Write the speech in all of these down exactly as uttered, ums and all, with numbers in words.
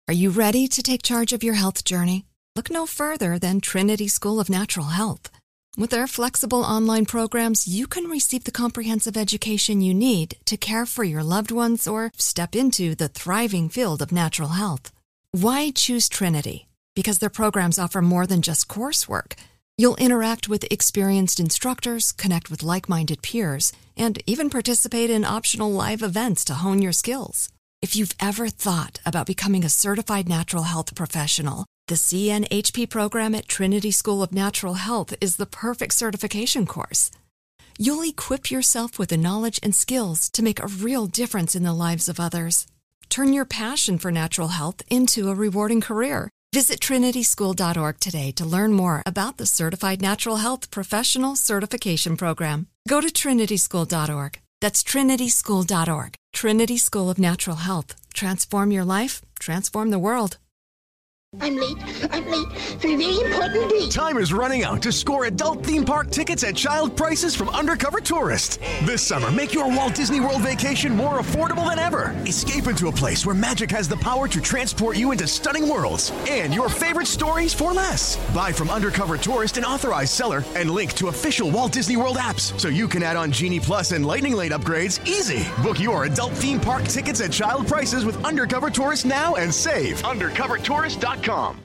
Are you ready to take charge of your health journey? Look no further than Trinity School of Natural Health. With their flexible online programs, you can receive the comprehensive education you need to care for your loved ones or step into the thriving field of natural health. Why choose Trinity? Because their programs offer more than just coursework. You'll interact with experienced instructors, connect with like-minded peers, and even participate in optional live events to hone your skills. If you've ever thought about becoming a certified natural health professional, the C N H P program at Trinity School of Natural Health is the perfect certification course. You'll equip yourself with the knowledge and skills to make a real difference in the lives of others. Turn your passion for natural health into a rewarding career. Visit trinity school dot org today to learn more about the Certified Natural Health Professional Certification Program. Go to trinity school dot org. That's trinity school dot org. Trinity School of Natural Health. Transform your life, transform the world. I'm late. I'm late for a very important date. Time is running out to score adult theme park tickets at child prices from Undercover Tourist. This summer, make your Walt Disney World vacation more affordable than ever. Escape into a place where magic has the power to transport you into stunning worlds and your favorite stories for less. Buy from Undercover Tourist, an authorized seller, and link to official Walt Disney World apps so you can add on Genie Plus and Lightning Lane upgrades easy. Book your adult theme park tickets at child prices with Undercover Tourist now and save. undercover tourist dot com.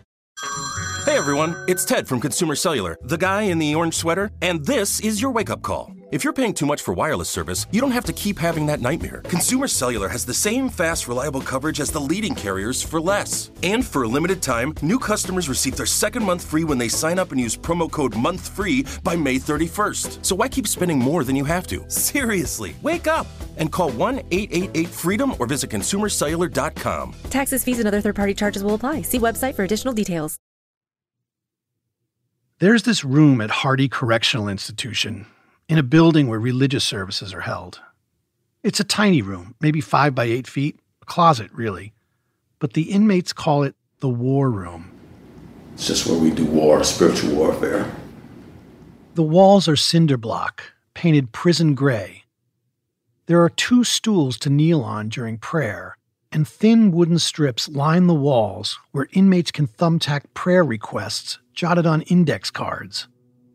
Hey everyone, it's Ted from Consumer Cellular, the guy in the orange sweater, and this is your wake-up call. If you're paying too much for wireless service, you don't have to keep having that nightmare. Consumer Cellular has the same fast, reliable coverage as the leading carriers for less. And for a limited time, new customers receive their second month free when they sign up and use promo code MONTHFREE by May thirty-first. So why keep spending more than you have to? Seriously, wake up and call one eight eight eight FREEDOM or visit consumer cellular dot com. Taxes, fees, and other third-party charges will apply. See website for additional details. There's this room at Hardy Correctional Institution, in a building where religious services are held. It's a tiny room, maybe five by eight feet, a closet, really. But the inmates call it the war room. It's just where we do war, spiritual warfare. The walls are cinder block, painted prison gray. There are two stools to kneel on during prayer, and thin wooden strips line the walls where inmates can thumbtack prayer requests jotted on index cards.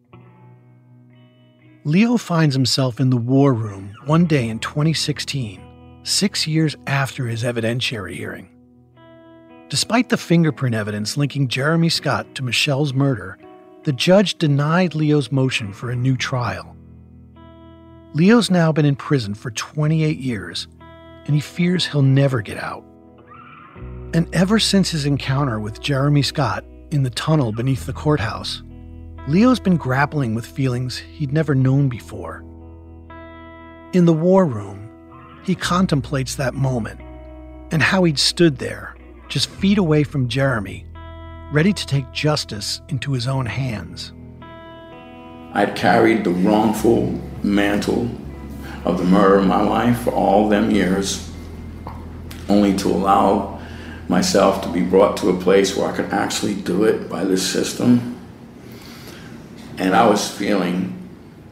Leo finds himself in the war room one day in twenty sixteen, six years after his evidentiary hearing. Despite the fingerprint evidence linking Jeremy Scott to Michelle's murder, the judge denied Leo's motion for a new trial. Leo's now been in prison for twenty-eight years, and he fears he'll never get out. And ever since his encounter with Jeremy Scott in the tunnel beneath the courthouse, Leo's been grappling with feelings he'd never known before. In the war room, he contemplates that moment and how he'd stood there, just feet away from Jeremy, ready to take justice into his own hands. I'd carried the wrongful mantle of the murder of my wife for all them years, only to allow myself to be brought to a place where I could actually do it by this system. And I was feeling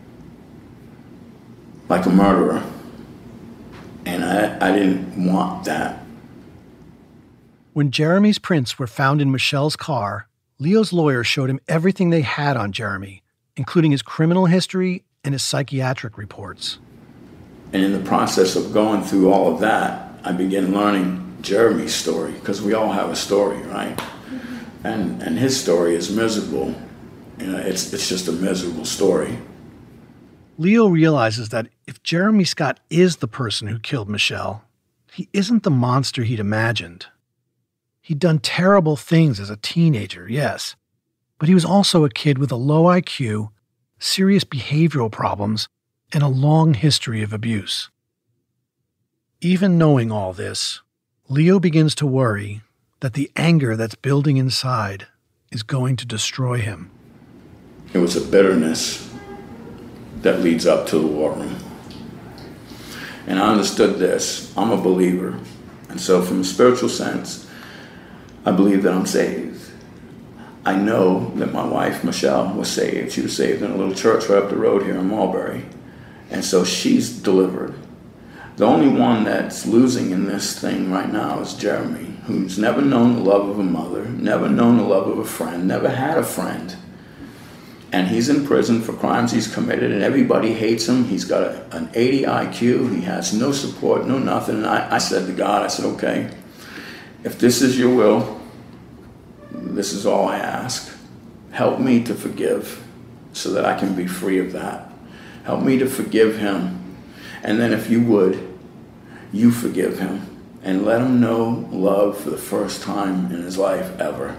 like a murderer. And I, I didn't want that. When Jeremy's prints were found in Michelle's car, Leo's lawyer showed him everything they had on Jeremy, including his criminal history and his psychiatric reports. And in the process of going through all of that, I began learning Jeremy's story, because we all have a story, right? Mm-hmm. And and his story is miserable. You know, it's it's just a miserable story. Leo realizes that if Jeremy Scott is the person who killed Michelle, he isn't the monster he'd imagined. He'd done terrible things as a teenager, yes, but he was also a kid with a low I Q, serious behavioral problems, and a long history of abuse. Even knowing all this, Leo begins to worry that the anger that's building inside is going to destroy him. It was a bitterness that leads up to the war room. And I understood this. I'm a believer. And so from a spiritual sense, I believe that I'm saved. I know that my wife, Michelle, was saved. She was saved in a little church right up the road here in Mulberry. And so she's delivered. The only one that's losing in this thing right now is Jeremy, who's never known the love of a mother, never known the love of a friend, never had a friend. And he's in prison for crimes he's committed, and everybody hates him. He's got a, an eighty I Q. He has no support, no nothing. And I, I said to God, I said, okay, if this is your will, this is all I ask. Help me to forgive so that I can be free of that. Help me to forgive him. And then if you would, you forgive him and let him know love for the first time in his life ever.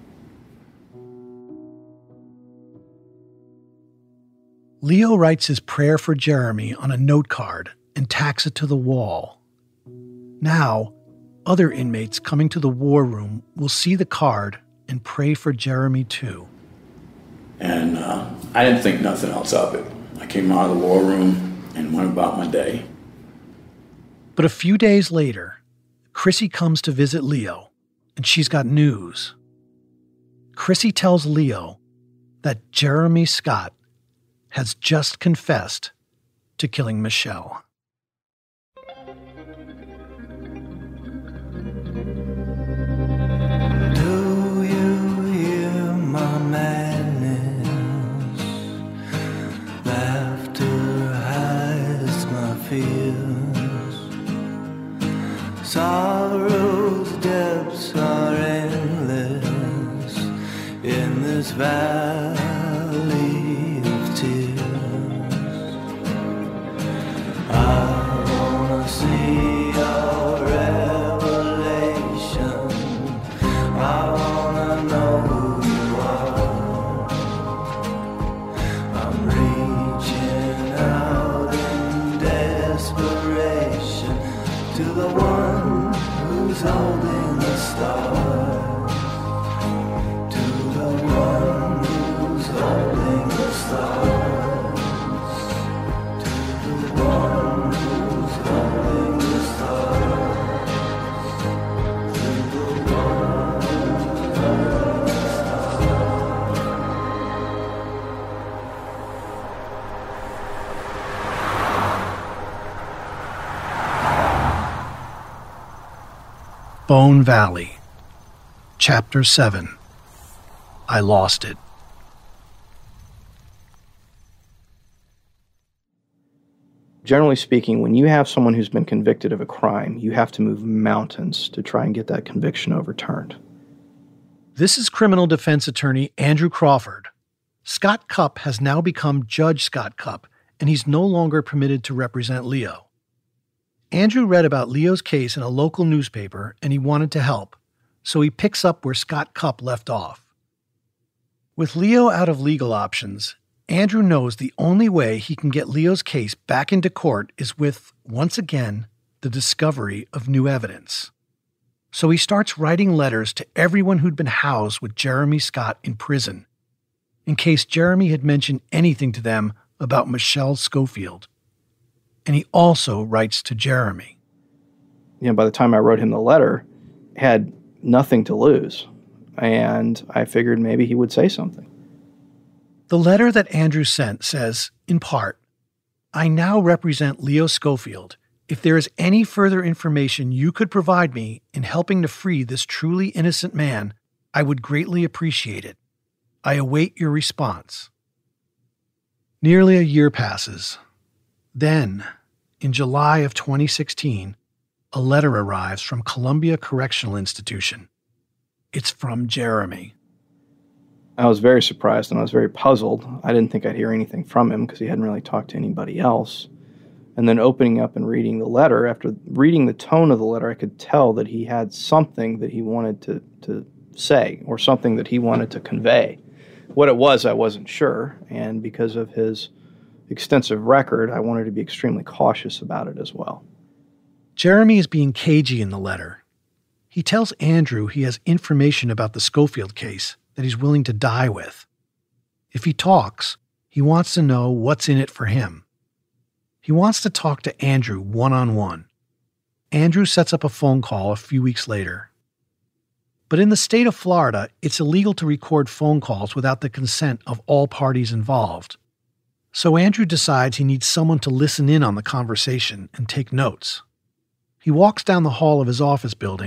Leo writes his prayer for Jeremy on a note card and tacks it to the wall. Now, other inmates coming to the war room will see the card and pray for Jeremy too. And uh, I didn't think nothing else of it. I came out of the war room and went about my day. But a few days later, Chrissy comes to visit Leo, and she's got news. Chrissy tells Leo that Jeremy Scott has just confessed to killing Michelle. Do you hear my madness? Laughter hides my fears. Sorrow's depths are endless in this valley. I wanna see your revelation. I wanna know who you are. I'm reaching out in desperation to the one who's holding the stars. To the one who's holding the stars. Bone Valley, Chapter seven. I Lost It. Generally speaking, when you have someone who's been convicted of a crime, you have to move mountains to try and get that conviction overturned. This is criminal defense attorney Andrew Crawford. Scott Cupp has now become Judge Scott Cupp, and he's no longer permitted to represent Leo. Andrew read about Leo's case in a local newspaper, and he wanted to help, so he picks up where Scott Cupp left off. With Leo out of legal options, Andrew knows the only way he can get Leo's case back into court is with, once again, the discovery of new evidence. So he starts writing letters to everyone who'd been housed with Jeremy Scott in prison, in case Jeremy had mentioned anything to them about Michelle Schofield. And he also writes to Jeremy. You know, by the time I wrote him the letter, I had nothing to lose. And I figured maybe he would say something. The letter that Andrew sent says, in part, I now represent Leo Schofield. If there is any further information you could provide me in helping to free this truly innocent man, I would greatly appreciate it. I await your response. Nearly a year passes. Then, in July of twenty sixteen, a letter arrives from Columbia Correctional Institution. It's from Jeremy. I was very surprised and I was very puzzled. I didn't think I'd hear anything from him because he hadn't really talked to anybody else. And then opening up and reading the letter, after reading the tone of the letter, I could tell that he had something that he wanted to, to say or something that he wanted to convey. What it was, I wasn't sure. And because of his extensive record, I wanted to be extremely cautious about it as well. Jeremy is being cagey in the letter. He tells Andrew he has information about the Schofield case that he's willing to die with. If he talks, he wants to know what's in it for him. He wants to talk to Andrew one-on-one. Andrew sets up a phone call a few weeks later. But in the state of Florida, it's illegal to record phone calls without the consent of all parties involved. So Andrew decides he needs someone to listen in on the conversation and take notes. He walks down the hall of his office building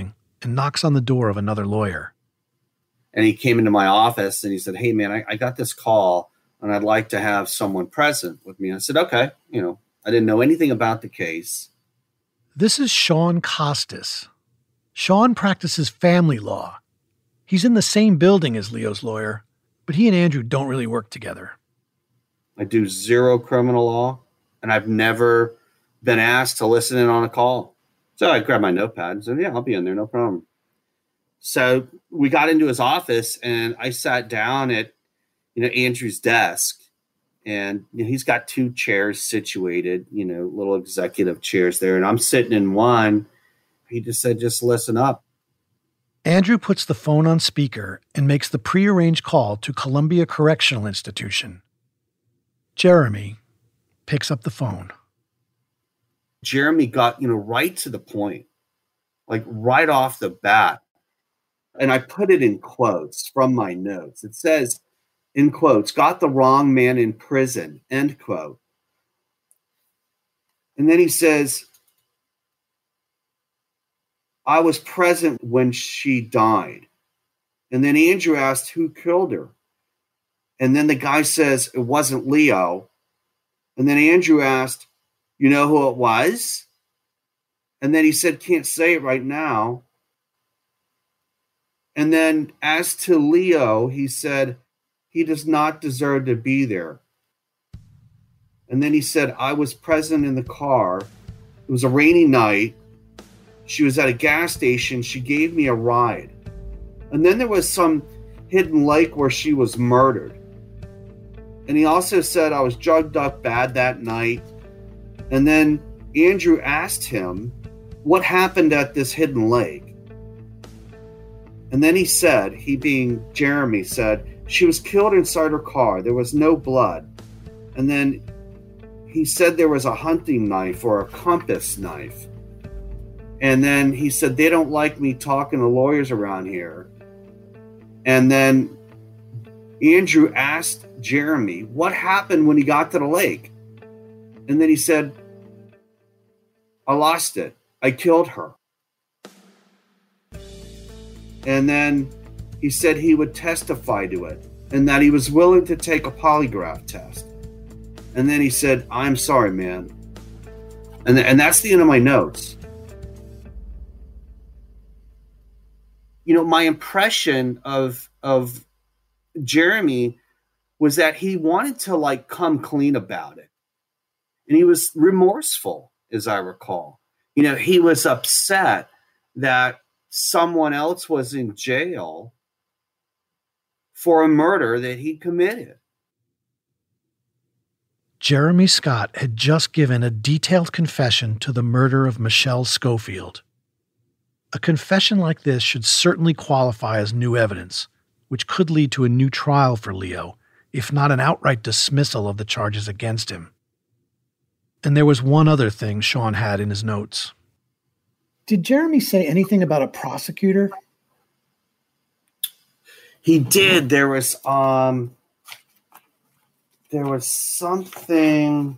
and knocks on the door of another lawyer. And he came into my office and he said, hey, man, I, I got this call and I'd like to have someone present with me. And I said, okay. You know, I didn't know anything about the case. This is Sean Costas. Sean practices family law. He's in the same building as Leo's lawyer, but he and Andrew don't really work together. I do zero criminal law, and I've never been asked to listen in on a call. So I grabbed my notepad and said, yeah, I'll be in there, no problem. So we got into his office, and I sat down at, you know, Andrew's desk, and you know, he's got two chairs situated, you know, little executive chairs there, and I'm sitting in one. He just said, just listen up. Andrew puts the phone on speaker and makes the prearranged call to Columbia Correctional Institution. Jeremy picks up the phone. Jeremy got, you know, right to the point, like right off the bat. And I put it in quotes from my notes. It says, in quotes, got the wrong man in prison, end quote. And then he says, I was present when she died. And then Andrew asked who killed her. And then the guy says it wasn't Leo. And then Andrew asked, you know who it was? And then he said, can't say it right now. And then as to Leo, he said, he does not deserve to be there. And then he said, I was present in the car. It was a rainy night. She was at a gas station. She gave me a ride. And then there was some hidden lake where she was murdered. And he also said, I was drugged up bad that night. And then Andrew asked him what happened at this hidden lake. And then he said, he being Jeremy, said, she was killed inside her car. There was no blood. And then he said there was a hunting knife or a compass knife. And then he said, they don't like me talking to lawyers around here. And then Andrew asked Jeremy, what happened when he got to the lake? And then he said, I lost it. I killed her. And then he said he would testify to it and that he was willing to take a polygraph test. And then he said, I'm sorry, man. And, th- and that's the end of my notes. You know, my impression of of Jeremy was that he wanted to like come clean about it. And he was remorseful, as I recall. You know, he was upset that someone else was in jail for a murder that he committed. Jeremy Scott had just given a detailed confession to the murder of Michelle Schofield. A confession like this should certainly qualify as new evidence, which could lead to a new trial for Leo, if not an outright dismissal of the charges against him. And there was one other thing Sean had in his notes. Did Jeremy say anything about a prosecutor? He did. There was um there was something.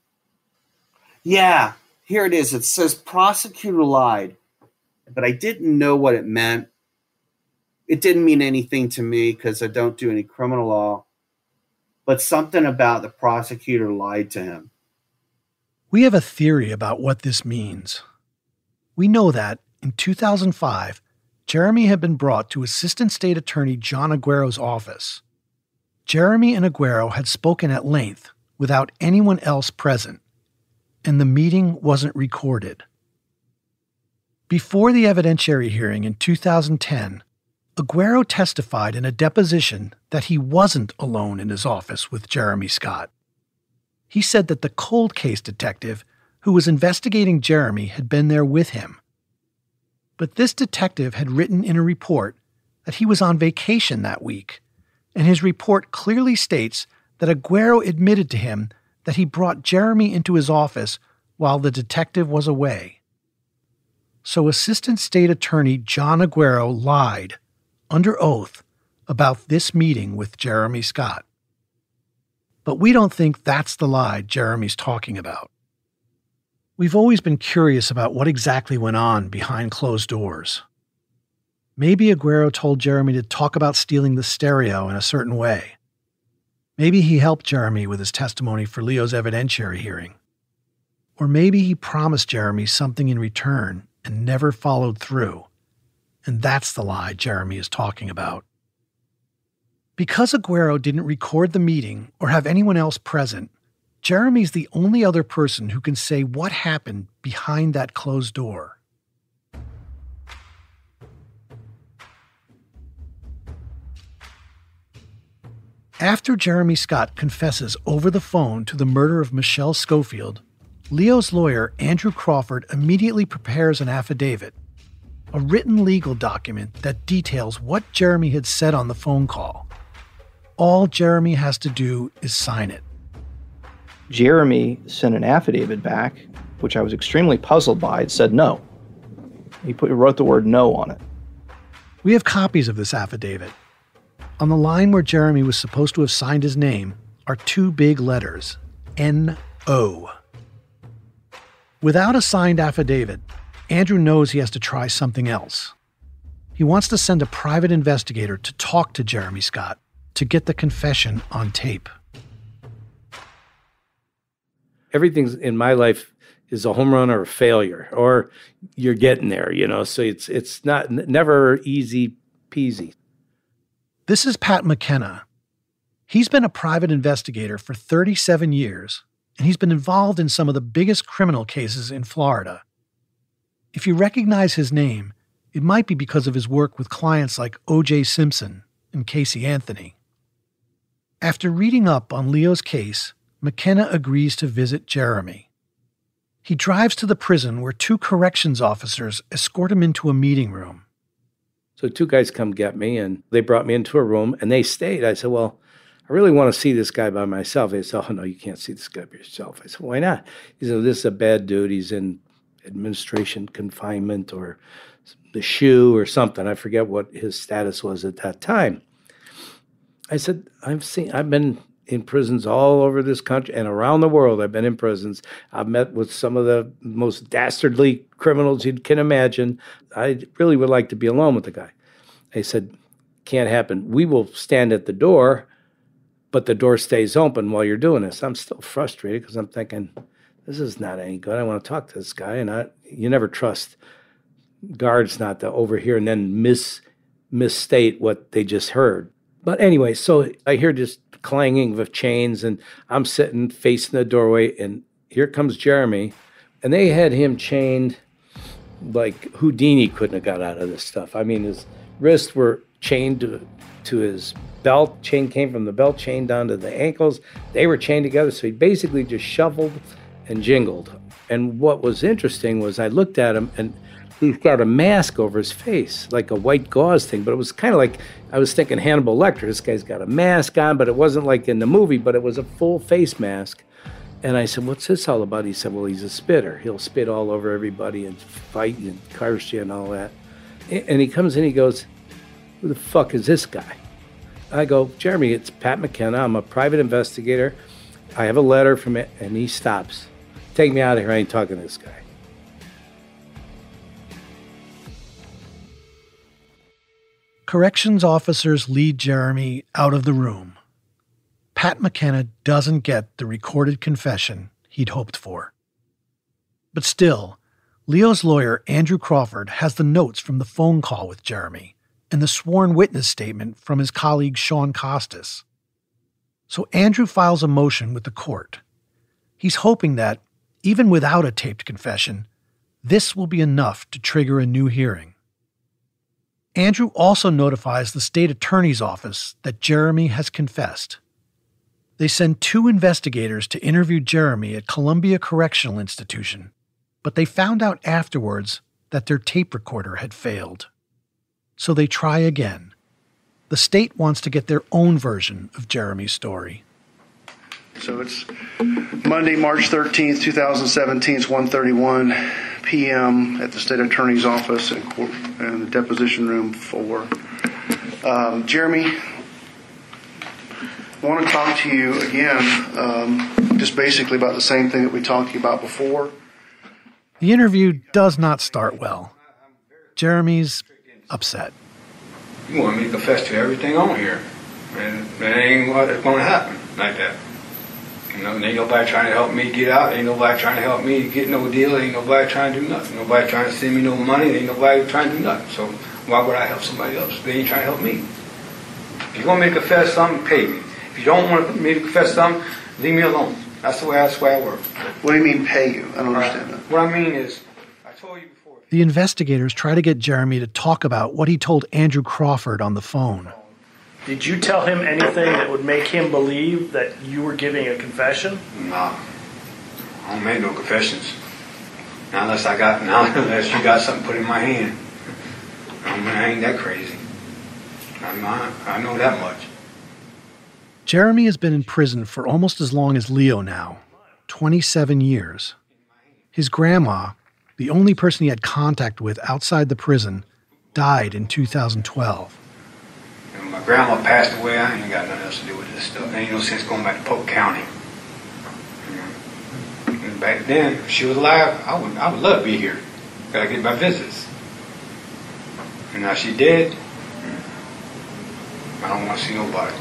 Yeah, here it is. It says prosecutor lied, but I didn't know what it meant. It didn't mean anything to me because I don't do any criminal law, but something about the prosecutor lied to him. We have a theory about what this means. We know that, in two thousand five, Jeremy had been brought to Assistant State Attorney John Aguero's office. Jeremy and Aguero had spoken at length without anyone else present, and the meeting wasn't recorded. Before the evidentiary hearing in two thousand ten, Aguero testified in a deposition that he wasn't alone in his office with Jeremy Scott. He said that the cold case detective who was investigating Jeremy had been there with him. But this detective had written in a report that he was on vacation that week, and his report clearly states that Aguero admitted to him that he brought Jeremy into his office while the detective was away. So Assistant State Attorney John Aguero lied, under oath, about this meeting with Jeremy Scott. But we don't think that's the lie Jeremy's talking about. We've always been curious about what exactly went on behind closed doors. Maybe Aguero told Jeremy to talk about stealing the stereo in a certain way. Maybe he helped Jeremy with his testimony for Leo's evidentiary hearing. Or maybe he promised Jeremy something in return and never followed through. And that's the lie Jeremy is talking about. Because Aguero didn't record the meeting or have anyone else present, Jeremy's the only other person who can say what happened behind that closed door. After Jeremy Scott confesses over the phone to the murder of Michelle Schofield, Leo's lawyer, Andrew Crawford, immediately prepares an affidavit, a written legal document that details what Jeremy had said on the phone call. All Jeremy has to do is sign it. Jeremy sent an affidavit back, which I was extremely puzzled by. It said no. He put, he wrote the word no on it. We have copies of this affidavit. On the line where Jeremy was supposed to have signed his name are two big letters, N O. Without a signed affidavit, Andrew knows he has to try something else. He wants to send a private investigator to talk to Jeremy Scott to get the confession on tape. Everything in my life is a home run or a failure, or you're getting there, you know, so it's it's not never easy peasy. This is Pat McKenna. He's been a private investigator for thirty-seven years, and he's been involved in some of the biggest criminal cases in Florida. If you recognize his name, it might be because of his work with clients like O J Simpson and Casey Anthony. After reading up on Leo's case, McKenna agrees to visit Jeremy. He drives to the prison where two corrections officers escort him into a meeting room. So two guys come get me, and they brought me into a room, and they stayed. I said, well, I really want to see this guy by myself. They said, oh, no, you can't see this guy by yourself. I said, why not? He said, this is a bad dude. He's in administration confinement or the shoe or something. I forget what his status was at that time. I said, I've seen, I've been in prisons all over this country and around the world. I've been in prisons. I've met with some of the most dastardly criminals you can imagine. I really would like to be alone with the guy. I said, can't happen. We will stand at the door, but the door stays open while you're doing this. I'm still frustrated because I'm thinking, this is not any good. I want to talk to this guy. And I, you never trust guards not to overhear and then mis misstate what they just heard. But anyway, so I hear this clanging of chains, and I'm sitting facing the doorway, and here comes Jeremy, and they had him chained like Houdini couldn't have got out of this stuff. I mean, his wrists were chained to, to his belt. Chain came from the belt, chained down to the ankles. They were chained together, so he basically just shuffled and jingled. And what was interesting was I looked at him, and he's got a mask over his face, like a white gauze thing. But it was kind of like, I was thinking Hannibal Lecter. This guy's got a mask on, but it wasn't like in the movie, but it was a full face mask. And I said, what's this all about? He said, well, he's a spitter. He'll spit all over everybody and fight and curse you and all that. And he comes in, he goes, who the fuck is this guy? I go, Jeremy, it's Pat McKenna. I'm a private investigator. I have a letter from it. And he stops. Take me out of here. I ain't talking to this guy. Corrections officers lead Jeremy out of the room. Pat McKenna doesn't get the recorded confession he'd hoped for. But still, Leo's lawyer, Andrew Crawford, has the notes from the phone call with Jeremy and the sworn witness statement from his colleague Sean Costas. So Andrew files a motion with the court. He's hoping that, even without a taped confession, this will be enough to trigger a new hearing. Andrew also notifies the state attorney's office that Jeremy has confessed. They send two investigators to interview Jeremy at Columbia Correctional Institution, but they found out afterwards that their tape recorder had failed. So they try again. The state wants to get their own version of Jeremy's story. So it's Monday, March thirteenth, twenty seventeen. It's one thirty-one p.m. at the state attorney's office in, court, in the deposition room four. Um, Jeremy, I want to talk to you again, um, just basically about the same thing that we talked to you about before. The interview does not start well. Jeremy's upset. You want me to confess to everything on here. And that ain't what it's going to happen like that. You know, ain't nobody trying to help me get out. Ain't nobody trying to help me get no deal. Ain't nobody trying to do nothing. Nobody trying to send me no money. Ain't nobody trying to do nothing. So why would I help somebody else? They ain't trying to help me. If you want me to confess something, pay me. If you don't want me to confess something, leave me alone. That's the way, that's the way I work. What do you mean pay you? I don't understand that. What I mean is, I told you before. The investigators try to get Jeremy to talk about what he told Andrew Crawford on the phone. Did you tell him anything that would make him believe that you were giving a confession? Nah. I don't make no confessions. Not unless I got, not unless you got something put in my hand. I mean, I ain't that crazy. I'm not, I know that much. Jeremy has been in prison for almost as long as Leo now, twenty-seven years. His grandma, the only person he had contact with outside the prison, died in two thousand twelve. When my grandma passed away, I ain't got nothing else to do with this stuff. There ain't no sense going back to Polk County. And back then, if she was alive, I would, I would love to be here. Gotta get my visits. And now she dead, I don't want to see nobody.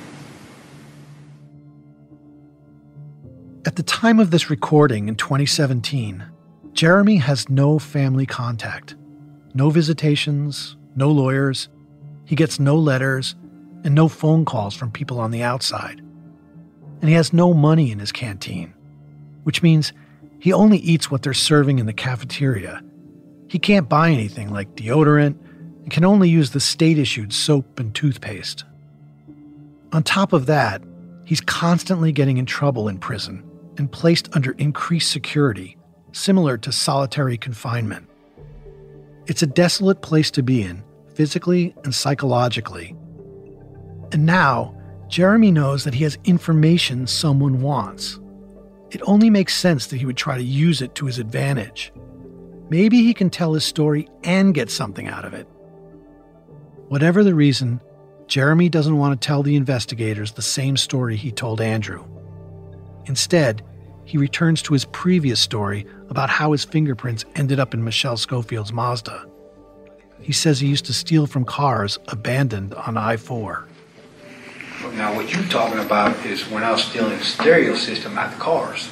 At the time of this recording in twenty seventeen, Jeremy has no family contact, no visitations, no lawyers. He gets no letters and no phone calls from people on the outside. And he has no money in his canteen, which means he only eats what they're serving in the cafeteria. He can't buy anything like deodorant and can only use the state-issued soap and toothpaste. On top of that, he's constantly getting in trouble in prison and placed under increased security, similar to solitary confinement. It's a desolate place to be in, physically and psychologically. And now, Jeremy knows that he has information someone wants. It only makes sense that he would try to use it to his advantage. Maybe he can tell his story and get something out of it. Whatever the reason, Jeremy doesn't want to tell the investigators the same story he told Andrew. Instead, he returns to his previous story about how his fingerprints ended up in Michelle Schofield's Mazda. He says he used to steal from cars abandoned on I four. Now, what you're talking about is when I was stealing the stereo system out the cars.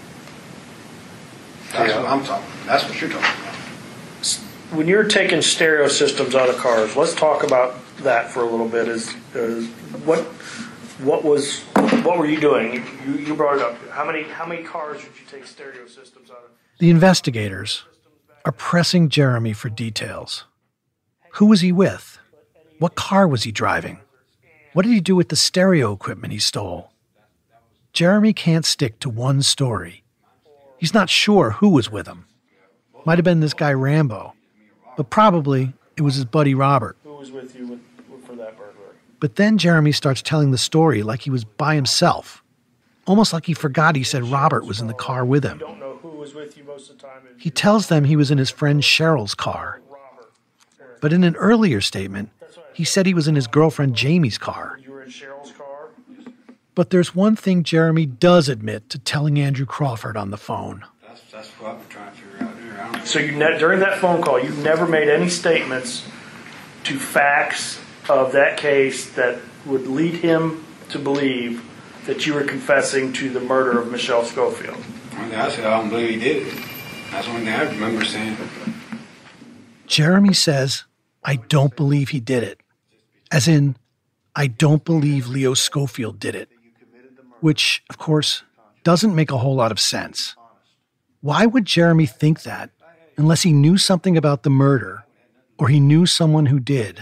That's Yeah. what I'm talking about. That's what you're talking about. When you're taking stereo systems out of cars, let's talk about that for a little bit. Is, is what what was what were you doing? You, you brought it up. How many how many cars did you take stereo systems out of? The investigators are pressing Jeremy for details. Who was he with? What car was he driving? What did he do with the stereo equipment he stole? Jeremy can't stick to one story. He's not sure who was with him. Might have been this guy Rambo, but probably it was his buddy Robert. Who was with you with, for that burglary? But then Jeremy starts telling the story like he was by himself, almost like he forgot he said Robert was in the car with him. You don't know who was with you most of the time. He tells them he was in his friend Cheryl's car. But in an earlier statement, he said he was in his girlfriend Jamie's car. You were in Cheryl's car? But there's one thing Jeremy does admit to telling Andrew Crawford on the phone. That's, that's what I've been trying to figure out here. I don't So you ne- during that phone call, you never made any statements to facts of that case that would lead him to believe that you were confessing to the murder of Michelle Schofield. One thing I said, I don't believe he did it. That's one thing I remember saying. Jeremy says, I don't believe he did it. As in, I don't believe Leo Schofield did it. Which, of course, doesn't make a whole lot of sense. Why would Jeremy think that unless he knew something about the murder or he knew someone who did?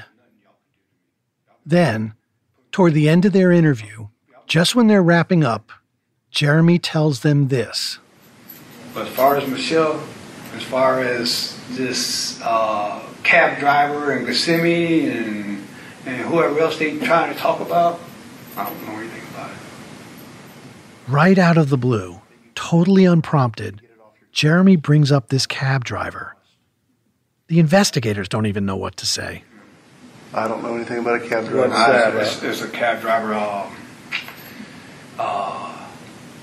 Then, toward the end of their interview, just when they're wrapping up, Jeremy tells them this. But as far as Michelle, as far as this uh, cab driver and Ghassemi and, and whoever else they trying to talk about, I don't know anything about it. Right out of the blue, totally unprompted, Jeremy brings up this cab driver. The investigators don't even know what to say. I don't know anything about a cab driver. What's that? There's, there's a cab driver, uh, uh,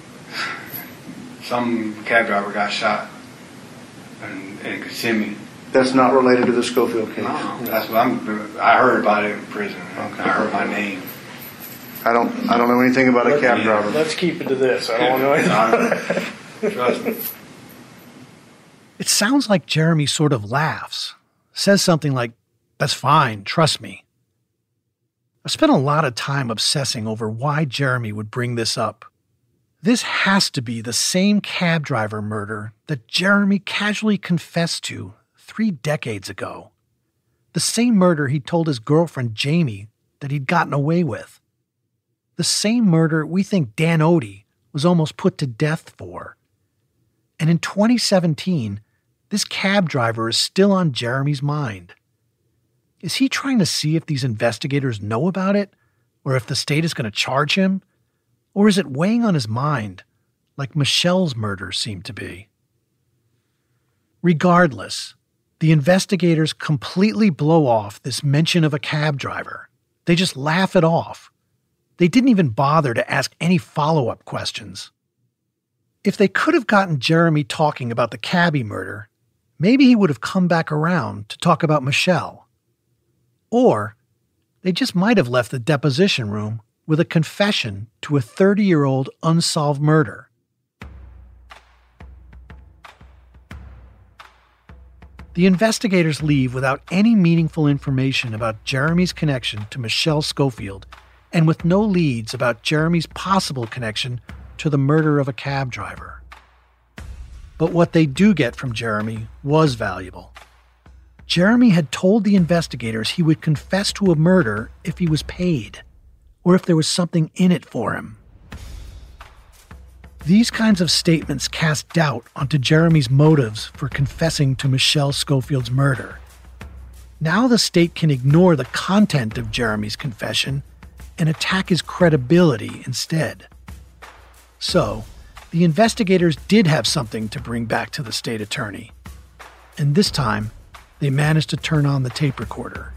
some cab driver got shot in, in Kissimmee, That's not related to the Schofield case. No, that's what I'm. I heard about it in prison. Okay. I heard my name. I don't. I don't know anything about a cab driver. Let's keep it to this. I don't want to know anything. Trust me. It sounds like Jeremy sort of laughs, says something like, "That's fine, trust me." I spent a lot of time obsessing over why Jeremy would bring this up. This has to be the same cab driver murder that Jeremy casually confessed to three decades ago. The same murder he told his girlfriend Jamie that he'd gotten away with. The same murder we think Dan Odie was almost put to death for. And in twenty seventeen, this cab driver is still on Jeremy's mind. Is he trying to see if these investigators know about it, or if the state is going to charge him? Or is it weighing on his mind, like Michelle's murder seemed to be? Regardless, the investigators completely blow off this mention of a cab driver. They just laugh it off. They didn't even bother to ask any follow-up questions. If they could have gotten Jeremy talking about the cabbie murder, maybe he would have come back around to talk about Michelle. Or they just might have left the deposition room with a confession to a thirty-year-old unsolved murder. The investigators leave without any meaningful information about Jeremy's connection to Michelle Schofield and with no leads about Jeremy's possible connection to the murder of a cab driver. But what they do get from Jeremy was valuable. Jeremy had told the investigators he would confess to a murder if he was paid, or if there was something in it for him. These kinds of statements cast doubt onto Jeremy's motives for confessing to Michelle Schofield's murder. Now the state can ignore the content of Jeremy's confession and attack his credibility instead. So, the investigators did have something to bring back to the state attorney. And this time, they managed to turn on the tape recorder.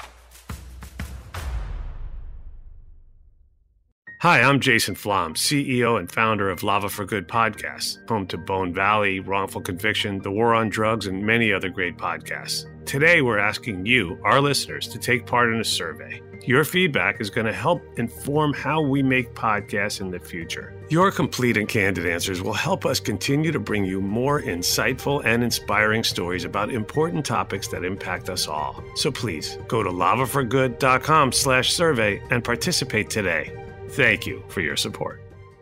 Hi, I'm Jason Flom, C E O and founder of Lava for Good podcasts, home to Bone Valley, Wrongful Conviction, The War on Drugs, and many other great podcasts. Today, we're asking you, our listeners, to take part in a survey. Your feedback is going to help inform how we make podcasts in the future. Your complete and candid answers will help us continue to bring you more insightful and inspiring stories about important topics that impact us all. So please, go to lavaforgood.com slash survey and participate today. Thank you for your support.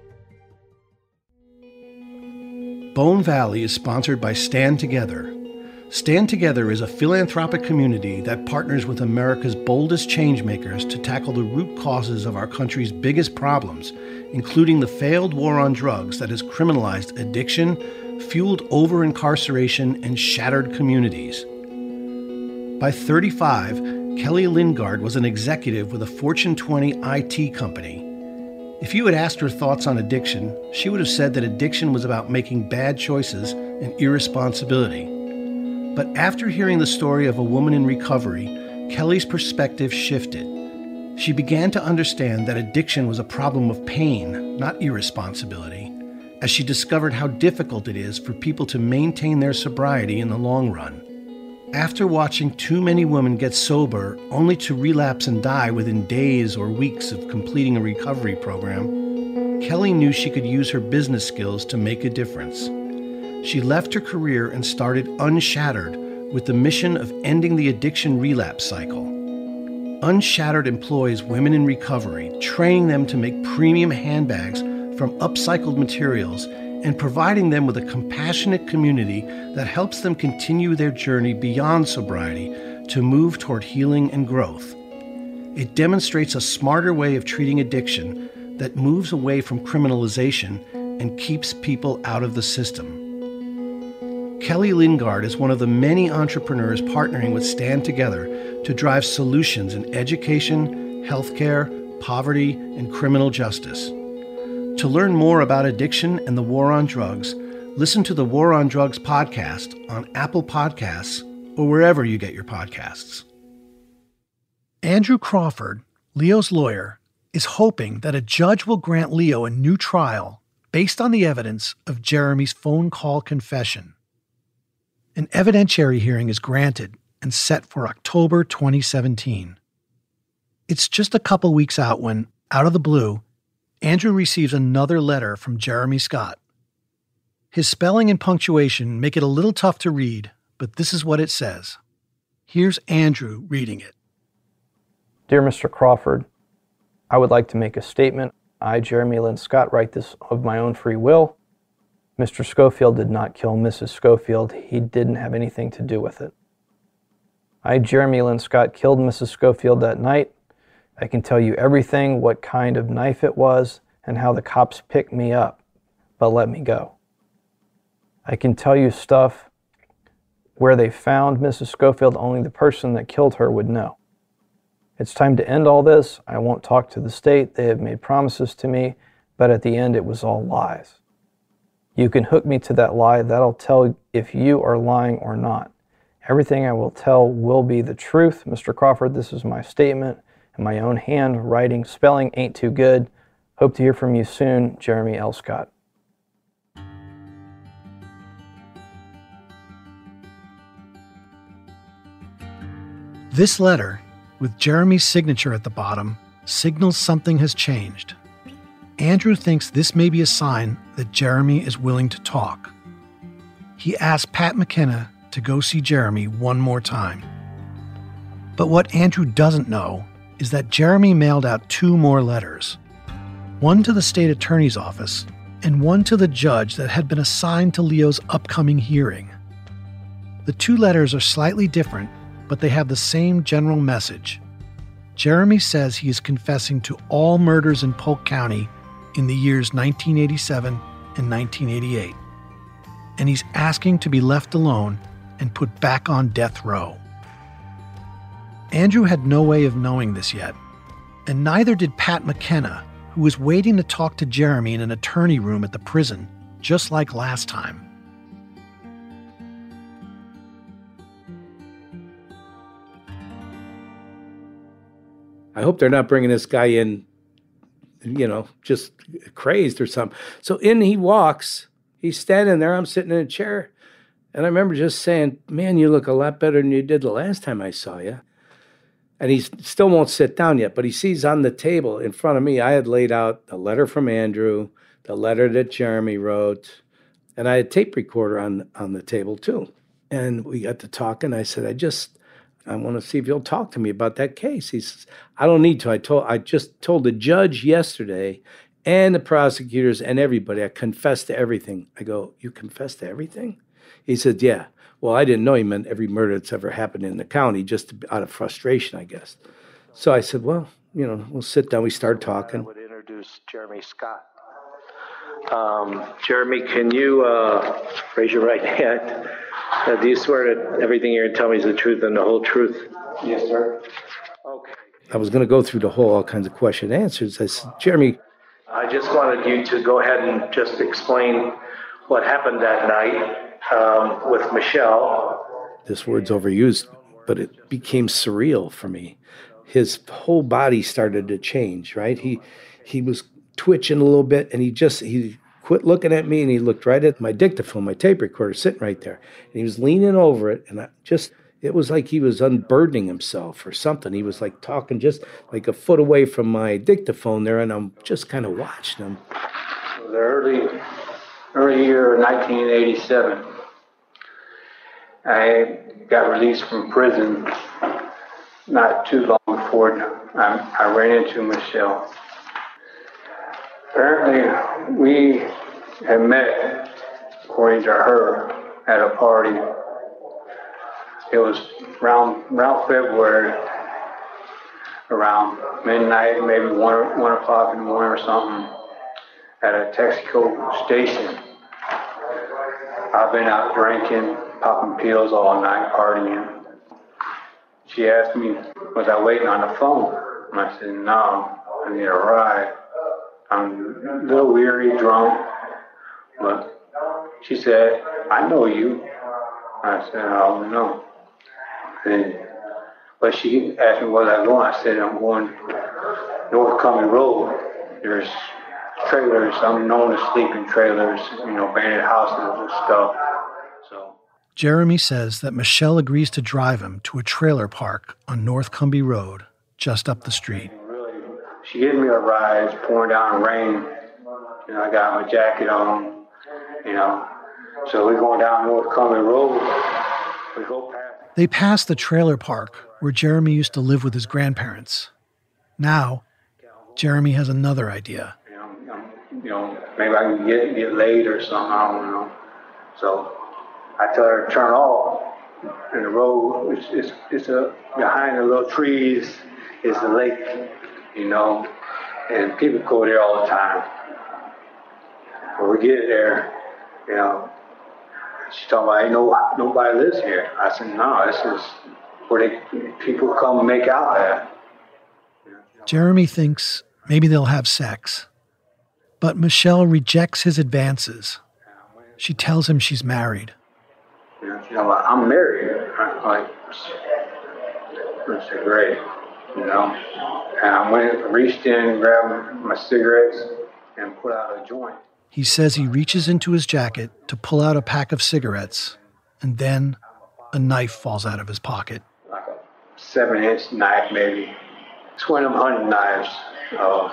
Bone Valley is sponsored by Stand Together. Stand Together is a philanthropic community that partners with America's boldest changemakers to tackle the root causes of our country's biggest problems, including the failed war on drugs that has criminalized addiction, fueled over-incarceration, and shattered communities. By thirty-five, Kelly Lingard was an executive with a Fortune twenty I T company. If you had asked her thoughts on addiction, she would have said that addiction was about making bad choices and irresponsibility. But after hearing the story of a woman in recovery, Kelly's perspective shifted. She began to understand that addiction was a problem of pain, not irresponsibility, as she discovered how difficult it is for people to maintain their sobriety in the long run. After watching too many women get sober only to relapse and die within days or weeks of completing a recovery program, Kelly knew she could use her business skills to make a difference. She left her career and started Unshattered with the mission of ending the addiction relapse cycle. Unshattered employs women in recovery, training them to make premium handbags from upcycled materials and providing them with a compassionate community that helps them continue their journey beyond sobriety to move toward healing and growth. It demonstrates a smarter way of treating addiction that moves away from criminalization and keeps people out of the system. Kelly Lingard is one of the many entrepreneurs partnering with Stand Together to drive solutions in education, healthcare, poverty, and criminal justice. To learn more about addiction and the war on drugs, listen to the War on Drugs podcast on Apple Podcasts or wherever you get your podcasts. Andrew Crawford, Leo's lawyer, is hoping that a judge will grant Leo a new trial based on the evidence of Jeremy's phone call confession. An evidentiary hearing is granted and set for October twenty seventeen. It's just a couple weeks out when, out of the blue, Andrew receives another letter from Jeremy Scott. His spelling and punctuation make it a little tough to read, but this is what it says. Here's Andrew reading it. Dear Mister Crawford, I would like to make a statement. I, Jeremy Lynn Scott, write this of my own free will. Mister Schofield did not kill Missus Schofield. He didn't have anything to do with it. I, Jeremy Lynn Scott, killed Missus Schofield that night. I can tell you everything, what kind of knife it was, and how the cops picked me up, but let me go. I can tell you stuff where they found Missus Schofield only the person that killed her would know. It's time to end all this. I won't talk to the state. They have made promises to me, but at the end it was all lies. You can hook me to that lie. That'll tell if you are lying or not. Everything I will tell will be the truth. Mister Crawford, this is my statement in my own hand. Writing, spelling ain't too good. Hope to hear from you soon, Jeremy L. Scott. This letter, with Jeremy's signature at the bottom, signals something has changed. Andrew thinks this may be a sign that Jeremy is willing to talk. He asks Pat McKenna to go see Jeremy one more time. But what Andrew doesn't know is that Jeremy mailed out two more letters, one to the state attorney's office and one to the judge that had been assigned to Leo's upcoming hearing. The two letters are slightly different, but they have the same general message. Jeremy says he is confessing to all murders in Polk County in the years nineteen eighty-seven and nineteen eighty-eight. And he's asking to be left alone and put back on death row. Andrew had no way of knowing this yet, and neither did Pat McKenna, who was waiting to talk to Jeremy in an attorney room at the prison, just like last time. I hope they're not bringing this guy in, you know, just crazed or something. So in he walks. He's standing there. I'm sitting in a chair. And I remember just saying, man, you look a lot better than you did the last time I saw you. And he still won't sit down yet, but he sees on the table in front of me, I had laid out a letter from Andrew, the letter that Jeremy wrote, and I had a tape recorder on, on the table too. And we got to talking. I said, I just... I want to see if you'll talk to me about that case. He says, I don't need to. I told, I just told the judge yesterday and the prosecutors and everybody, I confessed to everything. I go, you confessed to everything? He said, yeah. Well, I didn't know he meant every murder that's ever happened in the county, just out of frustration, I guess. So I said, well, you know, we'll sit down. We started talking. I would introduce Jeremy Scott. Um, Jeremy, can you uh, raise your right hand? Uh, do you swear that everything you're going to tell me is the truth and the whole truth? Yes, sir. Okay. I was going to go through the whole all kinds of question and answers. I said, Jeremy. I just wanted you to go ahead and just explain what happened that night um, with Michelle. This word's overused, but it became surreal for me. His whole body started to change, right? He he was twitching a little bit, and he just, he quit looking at me, and he looked right at my dictaphone, my tape recorder sitting right there. And he was leaning over it, and I just, it was like he was unburdening himself or something. He was like talking just like a foot away from my dictaphone there, and I'm just kind of watching him. The early, early year of nineteen eighty-seven, I got released from prison not too long before I, I ran into Michelle. Apparently, we had met, according to her, at a party. It was around, around February, around midnight, maybe one, one o'clock in the morning or something, at a Texaco station. I've been out drinking, popping pills all night, partying. She asked me, was I waiting on the phone? And I said, no, I need a ride. I'm a little weary, drunk, but she said, I know you. I said, I don't know. And, but she asked me where I was going. I said, I'm going North Cumming Road. There's trailers, I'm known as sleeping trailers, you know, abandoned houses and stuff. So Jeremy says that Michelle agrees to drive him to a trailer park on North Cumbie Road, just up the street. She gave me a ride. It's pouring down rain. You know, I got my jacket on, you know. So we're going down North Cumbie Road. We go past. They pass the trailer park where Jeremy used to live with his grandparents. Now, Jeremy has another idea. You know, you know maybe I can get get laid or something. I don't know. So I tell her to turn off. And the road, it's, it's, it's a, behind the little trees is the lake, you know, and people go there all the time. When we get there, you know, she's talking about, ain't no, nobody lives here. I said, no, this is where they, people come and make out at. Jeremy thinks maybe they'll have sex. But Michelle rejects his advances. She tells him she's married. You know, you know I'm married. I'm like, I said, great, you know. And I went, reached in, grabbed my cigarettes, and put out a joint. He says he reaches into his jacket to pull out a pack of cigarettes, and then a knife falls out of his pocket. Like a seven-inch knife, maybe. It's one of them hunting knives. Uh,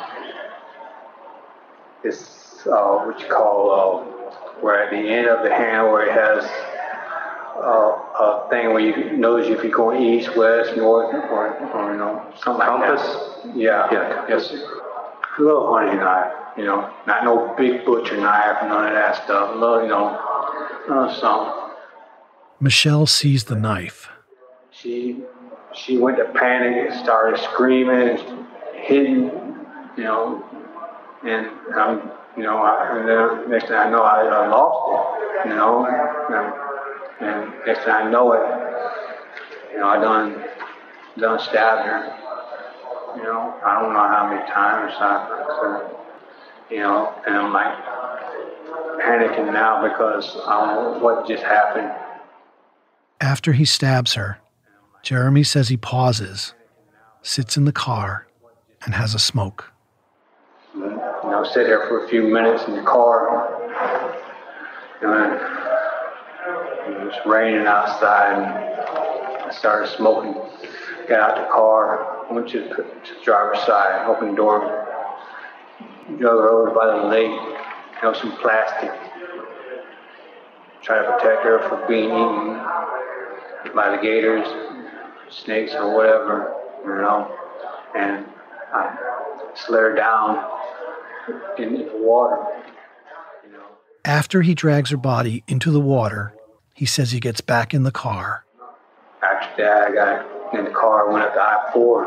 it's uh, what you call, uh, where at the end of the hand where it has uh, a thing where you knows if you're going east, west, north, or, or you know, something like that. Yeah, yeah, yes. A little hunting knife, you know, not no big butcher knife, none of that stuff. A little, you know, uh, something. Michelle sees the knife. She she went to panic and started screaming, hitting, you know, and I'm, you know, I, and then next thing I know, I, I lost it, you know, and, and next thing I know it, you know, I done done stabbed her, you know, I don't know how many times I, so, you know, and I'm like panicking now because I don't know what just happened. After he stabs her, Jeremy says he pauses, sits in the car, and has a smoke. You know, sit there for a few minutes in the car. And it was raining outside, and I started smoking. Got out the car, went to, to the driver's side, opened the door, drove over by the lake, you know, some plastic. Try to protect her from being eaten by the gators, snakes, or whatever, you know. And I slid her down in the water. After he drags her body into the water, he says he gets back in the car. After that, I got in the car, went up to I four.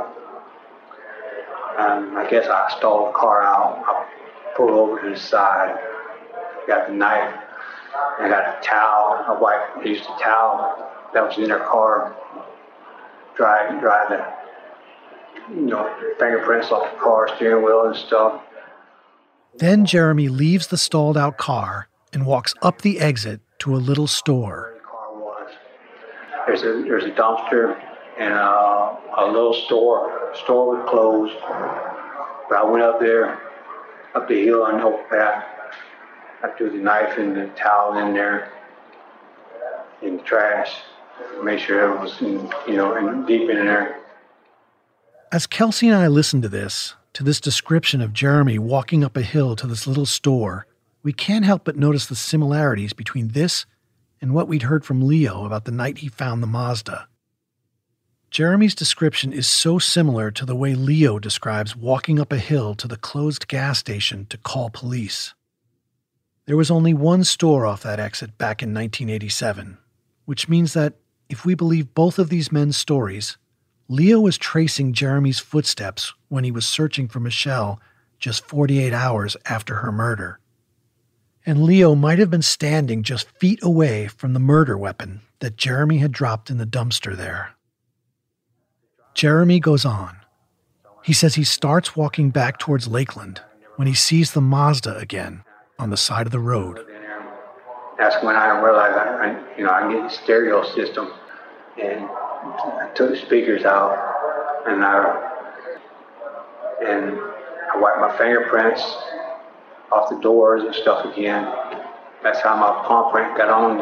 Um, I guess I stalled the car out. I pulled over to the side, got the knife, I got a towel. My wife used a towel that was in her car, dry, dry the, you know, fingerprints off the car, steering wheel and stuff. Then Jeremy leaves the stalled out car and walks up the exit to a little store. There's a there's a dumpster and a, a little store. The store was closed. But I went up there, up the hill and opened back. I threw the knife and the towel in there, in the trash. Made sure it was, in, you know, in, deep in there. As Kelsey and I listen to this, to this description of Jeremy walking up a hill to this little store, we can't help but notice the similarities between this and what we'd heard from Leo about the night he found the Mazda. Jeremy's description is so similar to the way Leo describes walking up a hill to the closed gas station to call police. There was only one store off that exit back in nineteen eighty-seven, which means that, if we believe both of these men's stories, Leo was tracing Jeremy's footsteps when he was searching for Michelle just forty-eight hours after her murder. And Leo might have been standing just feet away from the murder weapon that Jeremy had dropped in the dumpster there. Jeremy goes on. He says he starts walking back towards Lakeland when he sees the Mazda again on the side of the road. That's when I realized I, I you know, I need a stereo system, and I took the speakers out, and I and I wiped my fingerprints off the doors and stuff again. That's how my palm print got on the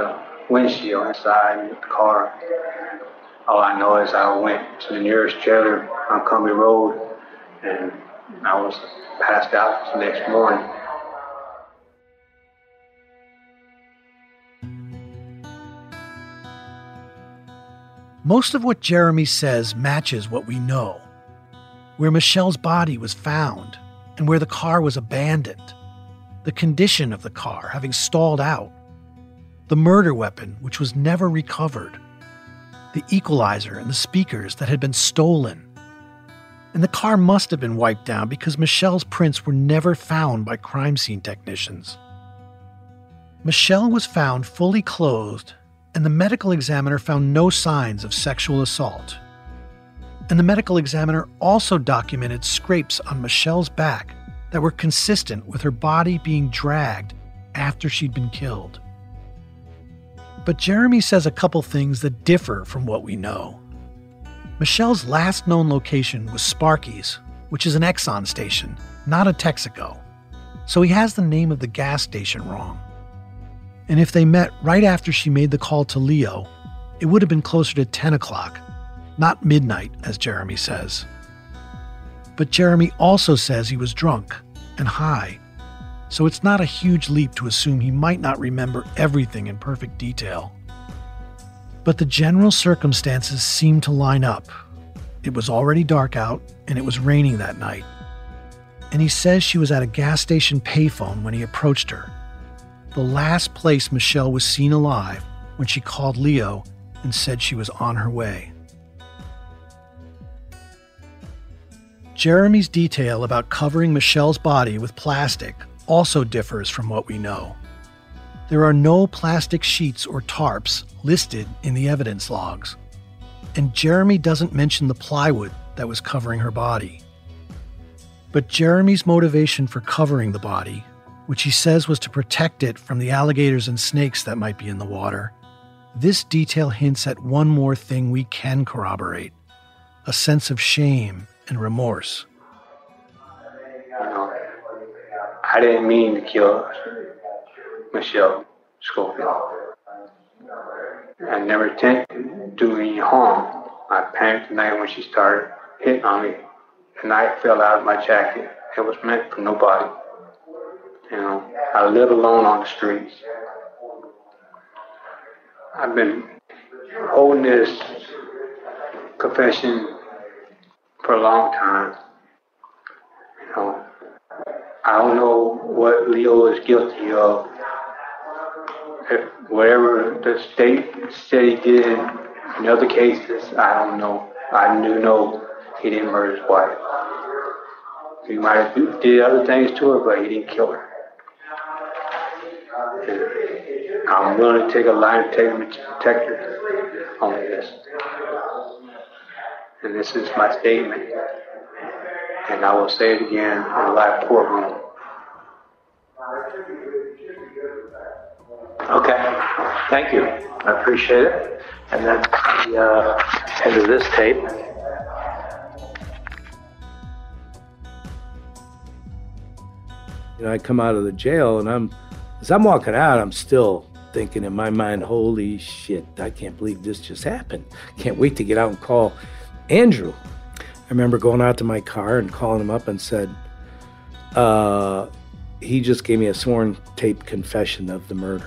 windshield inside the car. All I know is I went to the nearest trailer on Cumbie Road, and I was passed out the next morning. Most of what Jeremy says matches what we know. Where Michelle's body was found and where the car was abandoned. The condition of the car having stalled out. The murder weapon, which was never recovered. The equalizer and the speakers that had been stolen. And the car must have been wiped down because Michelle's prints were never found by crime scene technicians. Michelle was found fully clothed, and the medical examiner found no signs of sexual assault. And the medical examiner also documented scrapes on Michelle's back that were consistent with her body being dragged after she'd been killed. But Jeremy says a couple things that differ from what we know. Michelle's last known location was Sparky's, which is an Exxon station, not a Texaco. So he has the name of the gas station wrong. And if they met right after she made the call to Leo, it would have been closer to ten o'clock, not midnight, as Jeremy says. But Jeremy also says he was drunk and high, so it's not a huge leap to assume he might not remember everything in perfect detail. But the general circumstances seem to line up. It was already dark out, and it was raining that night. And he says she was at a gas station payphone when he approached her, the last place Michelle was seen alive when she called Leo and said she was on her way. Jeremy's detail about covering Michelle's body with plastic also differs from what we know. There are no plastic sheets or tarps listed in the evidence logs, and Jeremy doesn't mention the plywood that was covering her body. But Jeremy's motivation for covering the body, which he says was to protect it from the alligators and snakes that might be in the water, this detail hints at one more thing we can corroborate: a sense of shame and remorse. You know, I didn't mean to kill Michelle Schofield. I never intended to do any harm. I panicked the night when she started hitting on me. The knife fell out of my jacket. It was meant for nobody. You know, I live alone on the streets. I've been holding this confession for a long time. You know, I don't know what Leo is guilty of. If whatever the state said he did in other cases, I don't know. I do know he didn't murder his wife. He might have did other things to her, but he didn't kill her. And I'm willing to take a lie detector detector on this. And this is my statement. And I will say it again in the live courtroom. Okay, thank you. I appreciate it. And that's the uh, end of this tape. You know, I come out of the jail, and I'm, as I'm walking out, I'm still thinking in my mind, holy shit, I can't believe this just happened. Can't wait to get out and call Andrew. I remember going out to my car and calling him up and said, uh, he just gave me a sworn tape confession of the murder.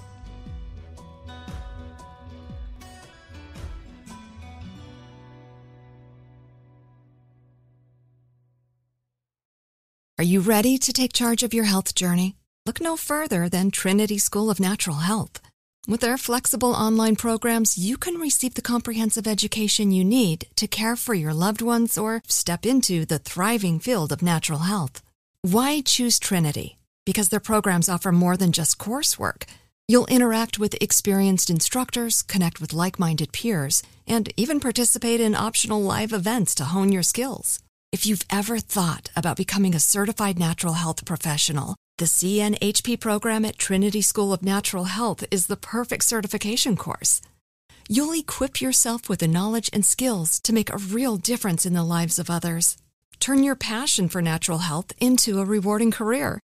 Are you ready to take charge of your health journey? Look no further than Trinity School of Natural Health. With their flexible online programs, you can receive the comprehensive education you need to care for your loved ones or step into the thriving field of natural health. Why choose Trinity? Because their programs offer more than just coursework. You'll interact with experienced instructors, connect with like-minded peers, and even participate in optional live events to hone your skills. If you've ever thought about becoming a certified natural health professional, the C N H P program at Trinity School of Natural Health is the perfect certification course. You'll equip yourself with the knowledge and skills to make a real difference in the lives of others. Turn your passion for natural health into a rewarding career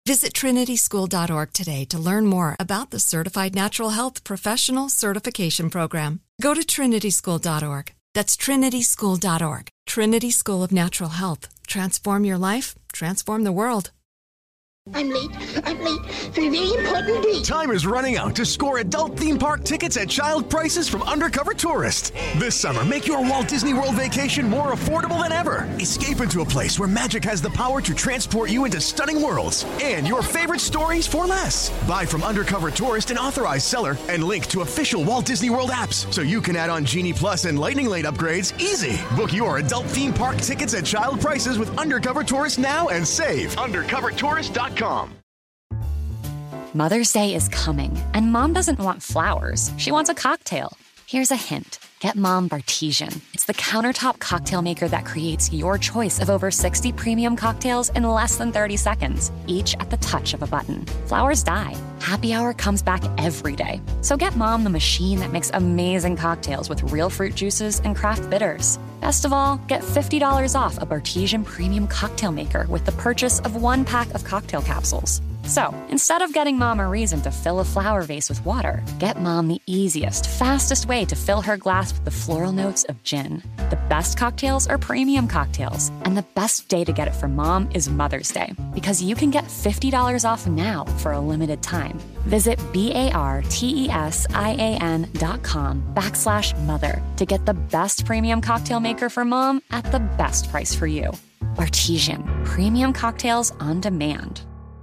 Visit trinity school dot org today to learn more about the Certified Natural Health Professional Certification Program. Go to trinity school dot org. That's trinity school dot org. Trinity School of Natural Health. Transform your life, transform the world. I'm late. I'm late for a very important date. Time is running out to score adult theme park tickets at child prices from Undercover Tourist. This summer, make your Walt Disney World vacation more affordable than ever. Escape into a place where magic has the power to transport you into stunning worlds and your favorite stories for less. Buy from Undercover Tourist, an authorized seller, and link to official Walt Disney World apps so you can add on Genie Plus and Lightning Lane upgrades easy. Book your adult theme park tickets at child prices with Undercover Tourist now and save. undercover tourist dot com. Mother's Day is coming, and Mom doesn't want flowers. She wants a cocktail. Here's a hint. Get Mom Bartesian. It's the countertop cocktail maker that creates your choice of over sixty premium cocktails in less than thirty seconds, each at the touch of a button. Flowers die. Happy Hour comes back every day. So get Mom the machine that makes amazing cocktails with real fruit juices and craft bitters. Best of all, get fifty dollars off a Bartesian premium cocktail maker with the purchase of one pack of cocktail capsules. So, instead of getting Mom a reason to fill a flower vase with water, get Mom the easiest, fastest way to fill her glass with the floral notes of gin. The best cocktails are premium cocktails, and the best day to get it for Mom is Mother's Day, because you can get fifty dollars off now for a limited time. Visit B-A-R-T-E-S-I-A-N dot com backslash mother to get the best premium cocktail maker for Mom at the best price for you. Bartesian, premium cocktails on demand.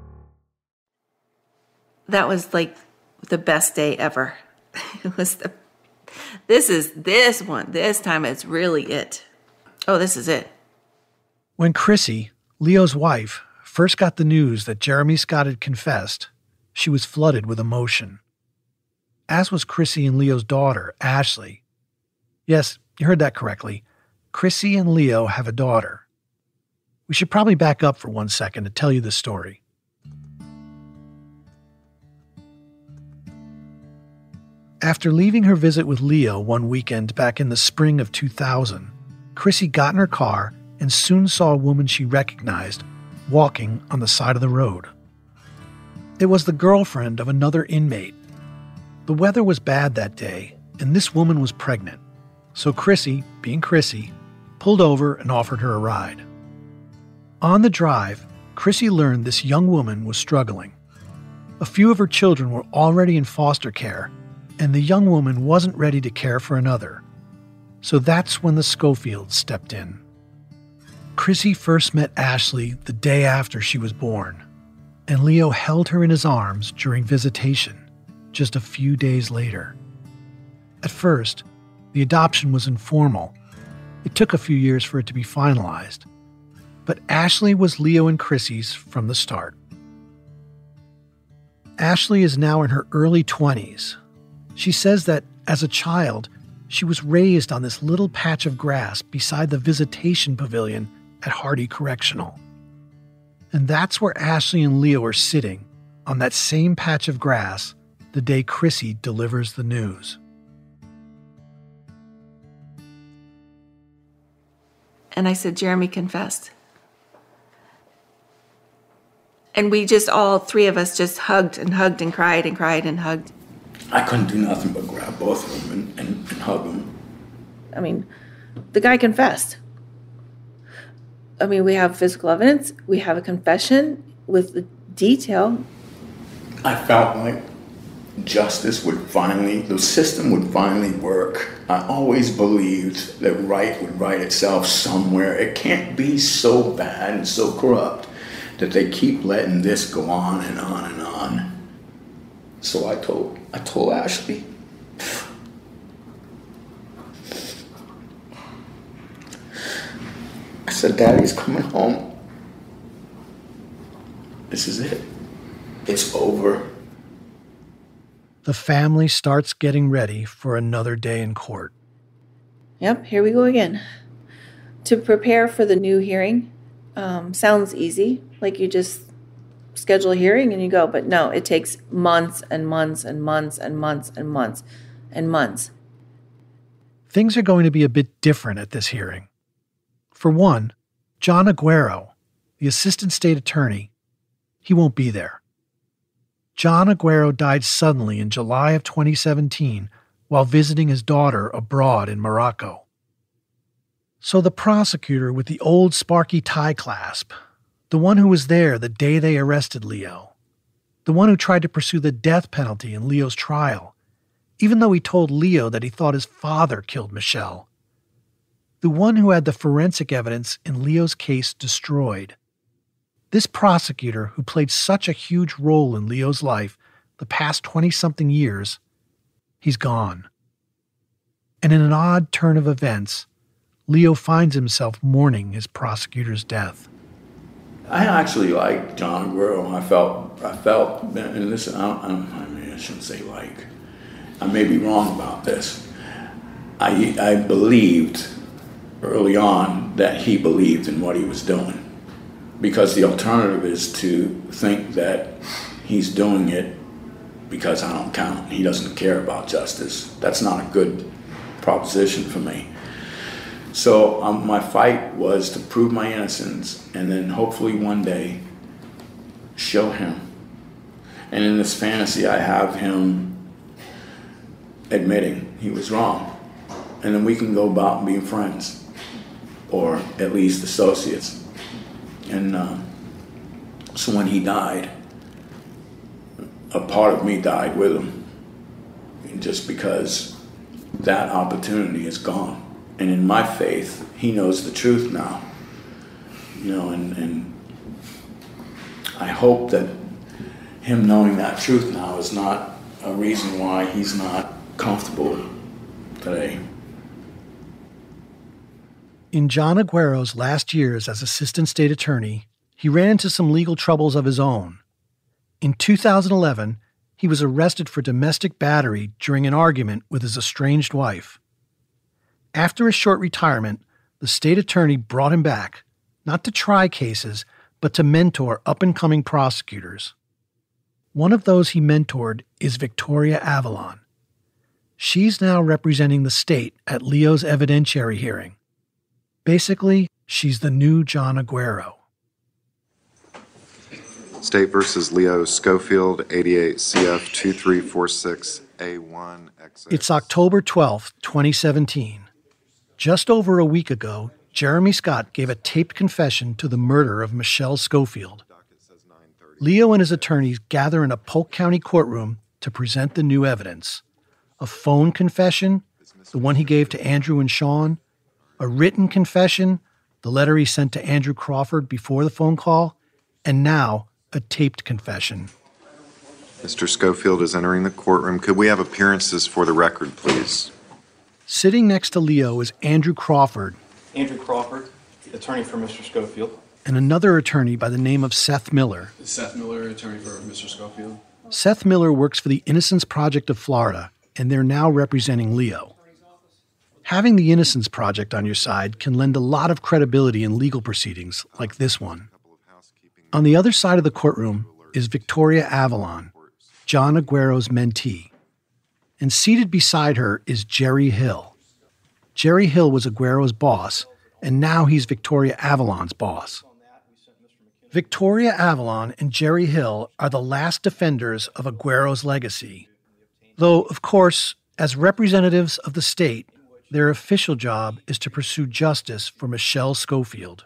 That was like the best day ever. It was the, this is this one. This time it's really it. Oh, this is it. When Chrissy, Leo's wife, first got the news that Jeremy Scott had confessed, she was flooded with emotion. As was Chrissy and Leo's daughter, Ashley. Yes, you heard that correctly. Chrissy and Leo have a daughter. We should probably back up for one second to tell you the story. After leaving her visit with Leo one weekend back in the spring of two thousand, Chrissy got in her car and soon saw a woman she recognized walking on the side of the road. It was the girlfriend of another inmate. The weather was bad that day, and this woman was pregnant. So Chrissy, being Chrissy, pulled over and offered her a ride. On the drive, Chrissy learned this young woman was struggling. A few of her children were already in foster care, and the young woman wasn't ready to care for another. So that's when the Schofields stepped in. Chrissy first met Ashley the day after she was born, and Leo held her in his arms during visitation just a few days later. At first, the adoption was informal. It took a few years for it to be finalized. But Ashley was Leo and Chrissy's from the start. Ashley is now in her early twenties. She says that, as a child, she was raised on this little patch of grass beside the visitation pavilion at Hardy Correctional. And that's where Ashley and Leo are sitting, on that same patch of grass, the day Chrissy delivers the news. And I said, Jeremy confessed. And we just, all three of us just hugged and hugged and cried and cried and hugged. I couldn't do nothing but grab both of them and, and, and hug them. I mean, the guy confessed. I mean, we have physical evidence. We have a confession with the detail. I felt like justice would finally, the system would finally work. I always believed that right would right itself somewhere. It can't be so bad and so corrupt that they keep letting this go on and on and on. So I told, I told Ashley, I said, Daddy's coming home. This is it. It's over. The family starts getting ready for another day in court. Yep, here we go again. To prepare for the new hearing um, sounds easy, like you just schedule a hearing and you go, but no, it takes months and months and months and months and months and months. Things are going to be a bit different at this hearing. For one, John Aguero, the assistant state attorney, he won't be there. John Aguero died suddenly in July of twenty seventeen while visiting his daughter abroad in Morocco. So the prosecutor with the old sparky tie clasp, the one who was there the day they arrested Leo, the one who tried to pursue the death penalty in Leo's trial, even though he told Leo that he thought his father killed Michelle, the one who had the forensic evidence in Leo's case destroyed. This prosecutor, who played such a huge role in Leo's life the past twenty-something years, he's gone. And in an odd turn of events, Leo finds himself mourning his prosecutor's death. I actually liked John Aguero. I felt, I felt, and listen, I, don't, I, don't, I mean, I shouldn't say like. I may be wrong about this. I, I believed early on that he believed in what he was doing. Because the alternative is to think that he's doing it because I don't count. He doesn't care about justice. That's not a good proposition for me. So um, my fight was to prove my innocence and then hopefully one day show him. And in this fantasy, I have him admitting he was wrong. And then we can go about being friends, or at least associates. And uh, so when he died, a part of me died with him, just because that opportunity is gone. And in my faith, he knows the truth now. You know, and, and I hope that him knowing that truth now is not a reason why he's not comfortable today. In John Aguero's last years as assistant state attorney, he ran into some legal troubles of his own. In two thousand eleven, he was arrested for domestic battery during an argument with his estranged wife. After a short retirement, the state attorney brought him back, not to try cases, but to mentor up-and-coming prosecutors. One of those he mentored is Victoria Avalon. She's now representing the state at Leo's evidentiary hearing. Basically, she's the new John Aguero. State versus Leo Schofield, eighty-eight C F two three four six A one X X. It's October twelfth, twenty seventeen. Just over a week ago, Jeremy Scott gave a taped confession to the murder of Michelle Schofield. Leo and his attorneys gather in a Polk County courtroom to present the new evidence. A phone confession, the one he gave to Andrew and Sean, a written confession, the letter he sent to Andrew Crawford before the phone call, and now a taped confession. Mister Schofield is entering the courtroom. Could we have appearances for the record, please? Sitting next to Leo is Andrew Crawford. Andrew Crawford, attorney for Mister Schofield. And another attorney by the name of Seth Miller. Seth Miller, attorney for Mister Schofield. Seth Miller works for the Innocence Project of Florida, and they're now representing Leo. Having the Innocence Project on your side can lend a lot of credibility in legal proceedings like this one. On the other side of the courtroom is Victoria Avalon, John Aguero's mentee. And seated beside her is Jerry Hill. Jerry Hill was Aguero's boss, and now he's Victoria Avalon's boss. Victoria Avalon and Jerry Hill are the last defenders of Aguero's legacy. Though, of course, as representatives of the state, their official job is to pursue justice for Michelle Schofield.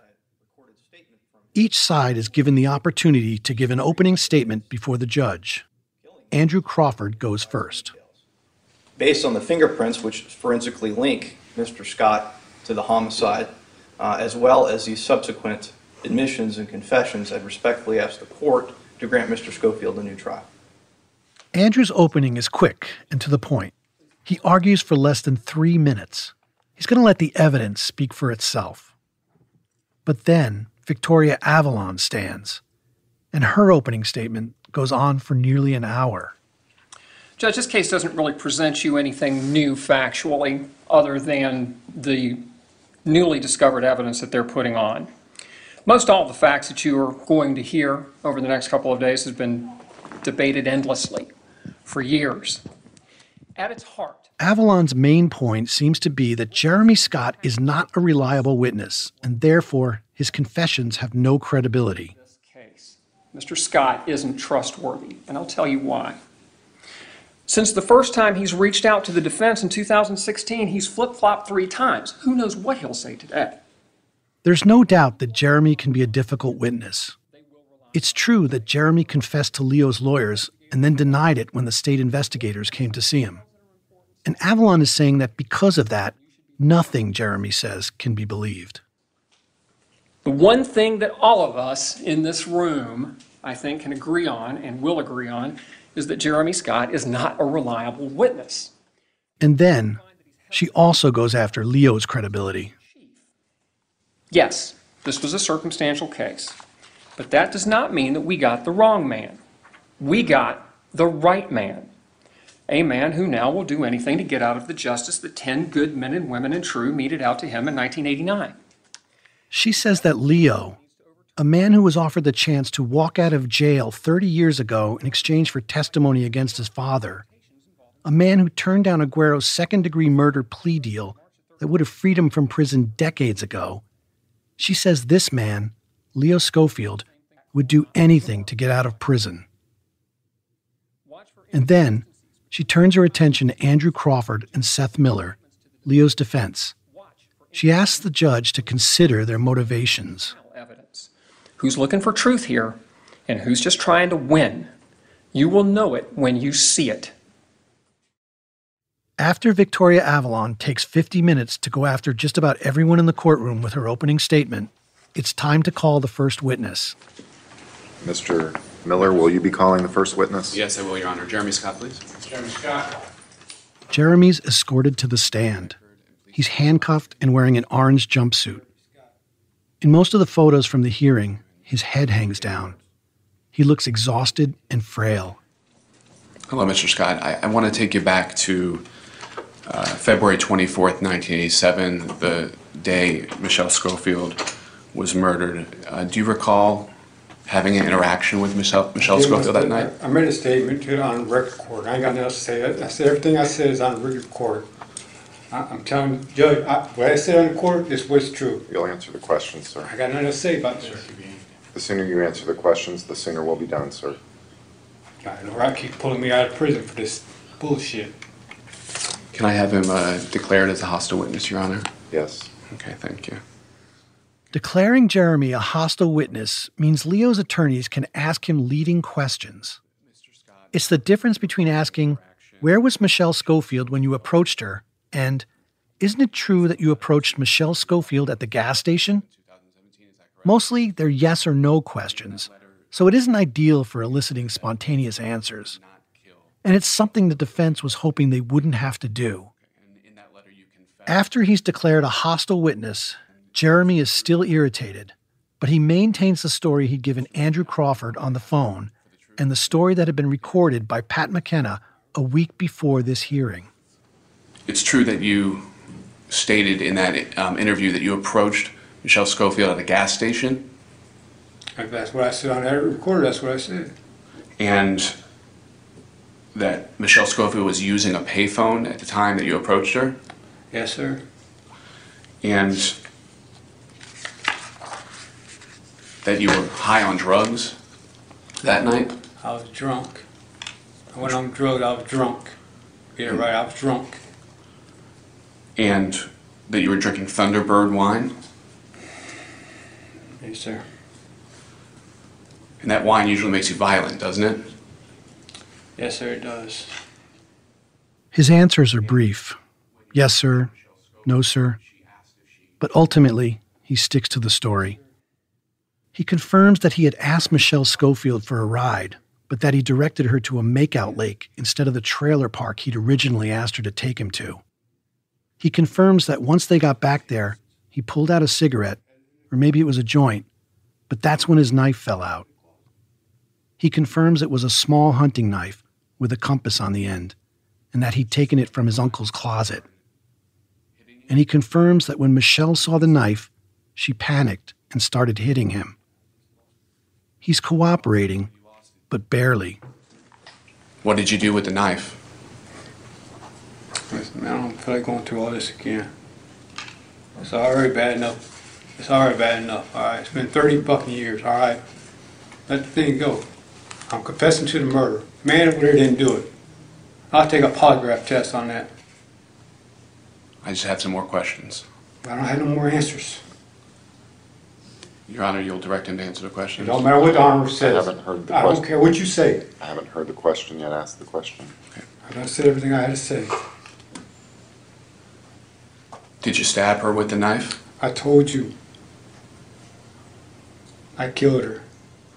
Each side is given the opportunity to give an opening statement before the judge. Andrew Crawford goes first. Based on the fingerprints, which forensically link Mister Scott to the homicide, uh, as well as the subsequent admissions and confessions, I'd respectfully ask the court to grant Mister Schofield a new trial. Andrew's opening is quick and to the point. He argues for less than three minutes. He's going to let the evidence speak for itself. But then Victoria Avalon stands, and her opening statement goes on for nearly an hour. Judge, this case doesn't really present you anything new factually other than the newly discovered evidence that they're putting on. Most all of the facts that you are going to hear over the next couple of days has been debated endlessly for years. At its heart, Avalon's main point seems to be that Jeremy Scott is not a reliable witness, and therefore his confessions have no credibility. Mister Scott isn't trustworthy, and I'll tell you why. Since the first time he's reached out to the defense in two thousand sixteen, he's flip-flopped three times. Who knows what he'll say today? There's no doubt that Jeremy can be a difficult witness. It's true that Jeremy confessed to Leo's lawyers and then denied it when the state investigators came to see him. And Avalon is saying that because of that, nothing Jeremy says can be believed. The one thing that all of us in this room, I think, can agree on and will agree on is that Jeremy Scott is not a reliable witness. And then she also goes after Leo's credibility. Yes, this was a circumstantial case, but that does not mean that we got the wrong man. We got the right man, a man who now will do anything to get out of the justice that ten good men and women and true meted out to him in nineteen eighty-nine. She says that Leo, a man who was offered the chance to walk out of jail thirty years ago in exchange for testimony against his father, a man who turned down Aguero's second-degree murder plea deal that would have freed him from prison decades ago, she says this man, Leo Schofield, would do anything to get out of prison. And then she turns her attention to Andrew Crawford and Seth Miller, Leo's defense. She asks the judge to consider their motivations. Evidence. Who's looking for truth here and who's just trying to win? You will know it when you see it. After Victoria Avalon takes fifty minutes to go after just about everyone in the courtroom with her opening statement, it's time to call the first witness. Mister Miller, will you be calling the first witness? Yes, I will, Your Honor. Jeremy Scott, please. Jeremy Scott. Jeremy's escorted to the stand. He's handcuffed and wearing an orange jumpsuit. In most of the photos from the hearing, his head hangs down. He looks exhausted and frail. Hello, Mister Scott. I, I want to take you back to uh, February twenty-fourth, nineteen eighty-seven, the day Michelle Schofield was murdered. Uh, do you recall having an interaction with Michelle, Michelle Schofield that night? I made a statement to it on record. I ain't got nothing else to say. I said everything I said is on record. I, I'm telling the judge, I, what I said on the court is what's true. You'll answer the questions, sir. I got nothing to say about this. The sooner you answer the questions, the sooner we'll be done, sir. I know I keep pulling me out of prison for this bullshit. Can I have him uh, declared as a hostile witness, Your Honor? Yes. Okay, thank you. Declaring Jeremy a hostile witness means Leo's attorneys can ask him leading questions. It's the difference between asking, "Where was Michelle Schofield when you approached her?" and "Isn't it true that you approached Michelle Schofield at the gas station?" Mostly, they're yes or no questions, so it isn't ideal for eliciting spontaneous answers. And it's something the defense was hoping they wouldn't have to do. After he's declared a hostile witness, Jeremy is still irritated, but he maintains the story he'd given Andrew Crawford on the phone and the story that had been recorded by Pat McKenna a week before this hearing. It's true that you stated in that um, interview that you approached Michelle Schofield at a gas station? If that's what I said on that recorder, that's what I said. And that Michelle Schofield was using a payphone at the time that you approached her? Yes, sir. And that you were high on drugs that night? I was drunk. When I'm drugged, I was drunk. Yeah, right, I was drunk. And that you were drinking Thunderbird wine? Yes, sir. And that wine usually makes you violent, doesn't it? Yes, sir, it does. His answers are brief. Yes, sir. No, sir. But ultimately, he sticks to the story. He confirms that he had asked Michelle Schofield for a ride, but that he directed her to a makeout lake instead of the trailer park he'd originally asked her to take him to. He confirms that once they got back there, he pulled out a cigarette, or maybe it was a joint, but that's when his knife fell out. He confirms it was a small hunting knife with a compass on the end, and that he'd taken it from his uncle's closet. And he confirms that when Michelle saw the knife, she panicked and started hitting him. He's cooperating, but barely. What did you do with the knife? Listen, man, I don't feel like going through all this again. It's already bad enough. It's already bad enough, all right? It's been thirty fucking years, all right? let the thing go. I'm confessing to the murder. Man over there didn't do it. I'll take a polygraph test on that. I just have some more questions. I don't have no more answers. Your Honor, you'll direct him to answer the question. It don't matter what the Honor says. I haven't heard the I question. don't care what you say. I haven't heard the question yet. Ask the question. I done said everything I had to say. Did you stab her with the knife? I told you. I killed her.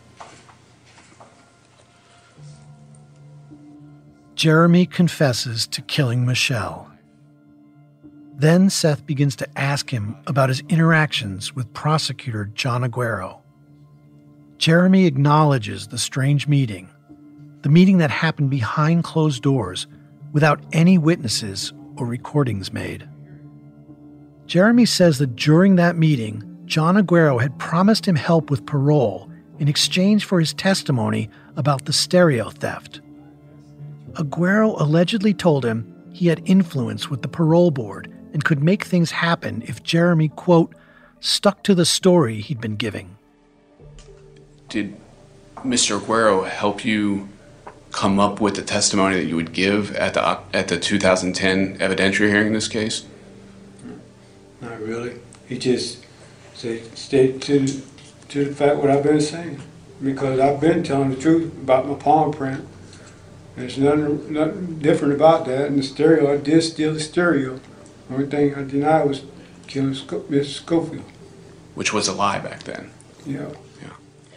Jeremy confesses to killing Michelle. Then Seth begins to ask him about his interactions with prosecutor John Aguero. Jeremy acknowledges the strange meeting, the meeting that happened behind closed doors without any witnesses or recordings made. Jeremy says that during that meeting, John Aguero had promised him help with parole in exchange for his testimony about the stereo theft. Aguero allegedly told him he had influence with the parole board and could make things happen if Jeremy, quote, stuck to the story he'd been giving. Did Mister Aguero help you come up with the testimony that you would give at the at the two thousand ten evidentiary hearing in this case? Not really. He just said, stay to, to the fact what I've been saying. Because I've been telling the truth about my palm print. There's nothing, nothing different about that. And the stereo, I did steal the stereo. The only thing I denied was killing Miss Schofield. Which was a lie back then. Yeah. Yeah.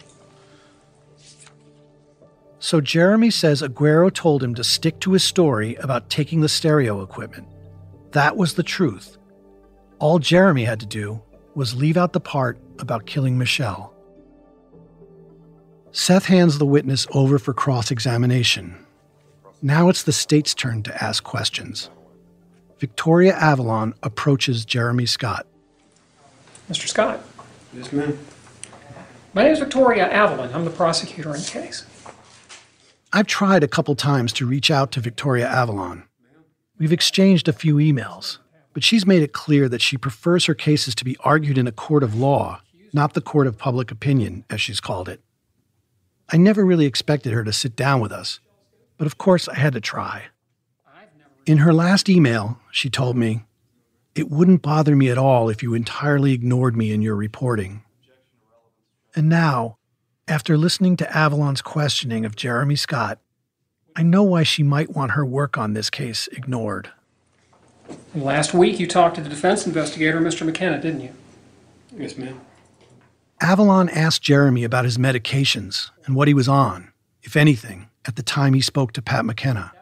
So Jeremy says Aguero told him to stick to his story about taking the stereo equipment. That was the truth. All Jeremy had to do was leave out the part about killing Michelle. Seth hands the witness over for cross-examination. Now it's the state's turn to ask questions. Victoria Avalon approaches Jeremy Scott. Mister Scott. Yes, ma'am. My name is Victoria Avalon. I'm the prosecutor in the case. I've tried a couple times to reach out to Victoria Avalon. We've exchanged a few emails, but she's made it clear that she prefers her cases to be argued in a court of law, not the court of public opinion, as she's called it. I never really expected her to sit down with us, but of course I had to try. In her last email, she told me, "It wouldn't bother me at all if you entirely ignored me in your reporting." And now, after listening to Avalon's questioning of Jeremy Scott, I know why she might want her work on this case ignored. And last week you talked to the defense investigator, Mister McKenna, didn't you? Yes, ma'am. Avalon asked Jeremy about his medications and what he was on, if anything, at the time he spoke to Pat McKenna.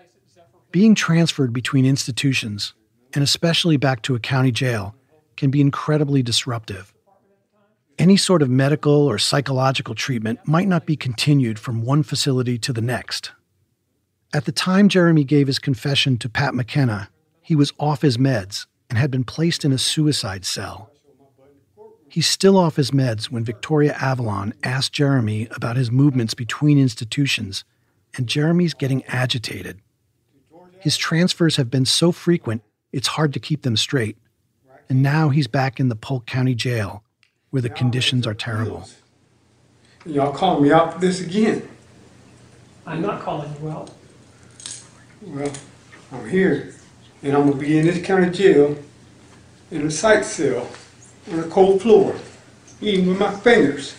Being transferred between institutions, and especially back to a county jail, can be incredibly disruptive. Any sort of medical or psychological treatment might not be continued from one facility to the next. At the time Jeremy gave his confession to Pat McKenna, he was off his meds and had been placed in a suicide cell. He's still off his meds when Victoria Avalon asked Jeremy about his movements between institutions, and Jeremy's getting agitated. His transfers have been so frequent, it's hard to keep them straight. And now he's back in the Polk County Jail, where the conditions are terrible. Y'all calling me out for this again. I'm not calling you out. Well, I'm here, and I'm going to be in this county jail in a psych cell on a cold floor, eating with my fingers,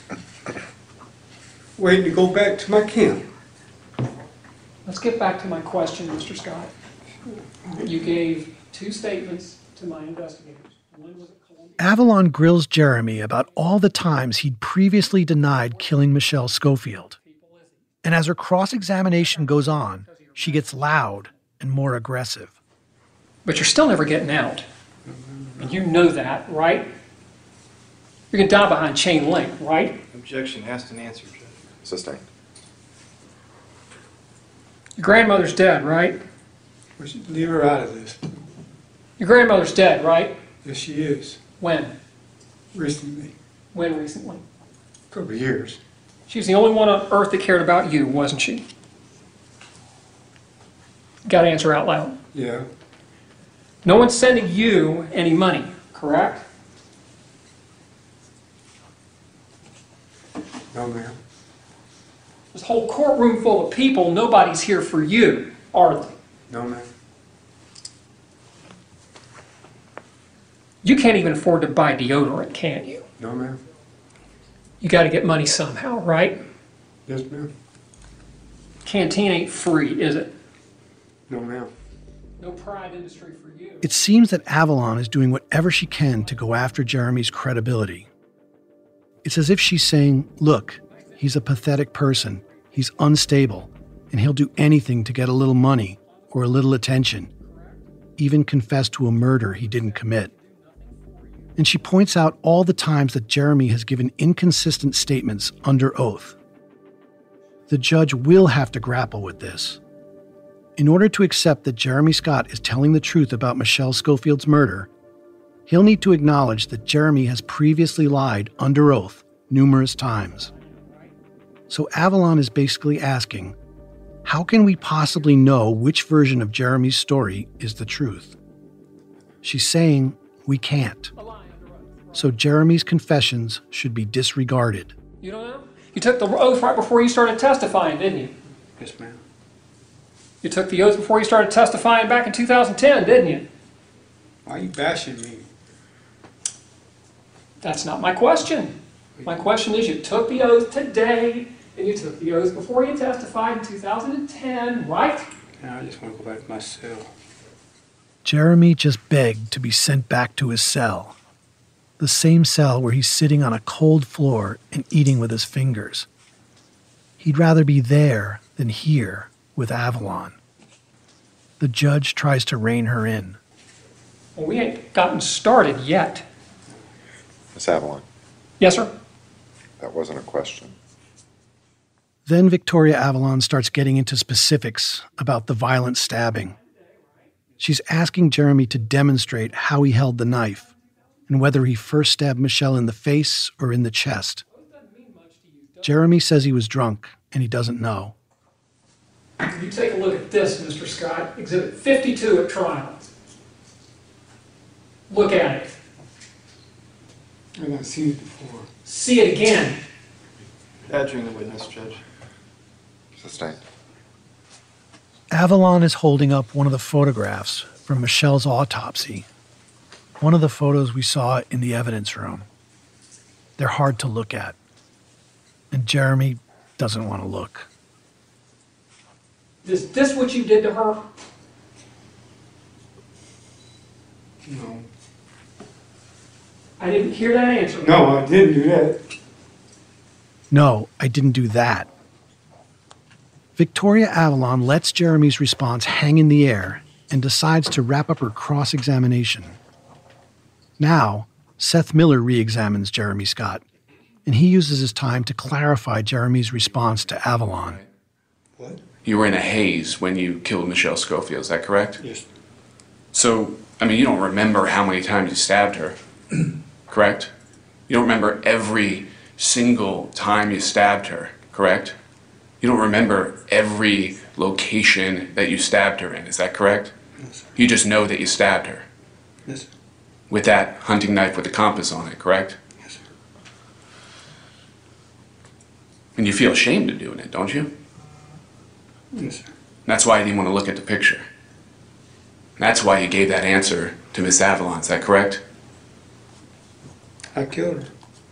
waiting to go back to my camp. Let's get back to my question, Mister Scott. You gave two statements to my investigators. One was at Columbia. Avalon grills Jeremy about all the times he'd previously denied killing Michelle Schofield. And as her cross-examination goes on, she gets loud and more aggressive. But you're still never getting out. And you know that, right? You're going to die behind chain link, right? Objection asked and answered, Judge. Sustained. Your grandmother's dead, right? We should leave her out of this. Your grandmother's dead, right? Yes, she is. When? Recently. When recently? A couple of years. She was the only one on earth that cared about you, wasn't she? Got to answer out loud. Yeah. No one's sending you any money, correct? No, ma'am. This whole courtroom full of people, nobody's here for you, are they? No, ma'am. You can't even afford to buy deodorant, can you? No, ma'am. You got to get money somehow, right? Yes, ma'am. Canteen ain't free, is it? No, ma'am. No pride industry for you. It seems that Avalon is doing whatever she can to go after Jeremy's credibility. It's as if she's saying, look, he's a pathetic person, he's unstable, and he'll do anything to get a little money or a little attention, even confess to a murder he didn't commit. And she points out all the times that Jeremy has given inconsistent statements under oath. The judge will have to grapple with this. In order to accept that Jeremy Scott is telling the truth about Michelle Scofield's murder, he'll need to acknowledge that Jeremy has previously lied under oath numerous times. So Avalon is basically asking, how can we possibly know which version of Jeremy's story is the truth? She's saying we can't. So Jeremy's confessions should be disregarded. You don't know? You took the oath right before you started testifying, didn't you? Yes, ma'am. You took the oath before you started testifying back in two thousand ten, didn't you? Why are you bashing me? That's not my question. My question is, you took the oath today, and you took the oath before you testified in two thousand ten, right? Now I just want to go back to my cell. Jeremy just begged to be sent back to his cell. The same cell where he's sitting on a cold floor and eating with his fingers. He'd rather be there than here with Avalon. The judge tries to rein her in. Well, we ain't gotten started yet. Miss Avalon, Yes, sir? that wasn't a question. Then Victoria Avalon starts getting into specifics about the violent stabbing. She's asking Jeremy to demonstrate how he held the knife and whether he first stabbed Michelle in the face or in the chest. Jeremy says he was drunk and he doesn't know. You take a look at this, Mister Scott. Exhibit fifty-two at trial. Look at it. I didn't see it before. See it again. Badgering the witness, Judge. Sustained. Avalon is holding up one of the photographs from Michelle's autopsy. One of the photos we saw in the evidence room. They're hard to look at. And Jeremy doesn't want to look. Is this what you did to her? No. I didn't hear that answer. No, I didn't do that. No, I didn't do that. Victoria Avalon lets Jeremy's response hang in the air and decides to wrap up her cross-examination. Now, Seth Miller re-examines Jeremy Scott, and he uses his time to clarify Jeremy's response to Avalon. What? You were in a haze when you killed Michelle Schofield, is that correct? Yes. So, I mean, you don't remember how many times you stabbed her, correct? You don't remember every single time you stabbed her, correct? You don't remember every location that you stabbed her in, is that correct? Yes, sir. You just know that you stabbed her. Yes, sir. With that hunting knife with the compass on it, correct? Yes, sir. And you feel ashamed of doing it, don't you? Yes, sir. That's why you didn't want to look at the picture. That's why you gave that answer to Miss Avalon, is that correct? I killed her.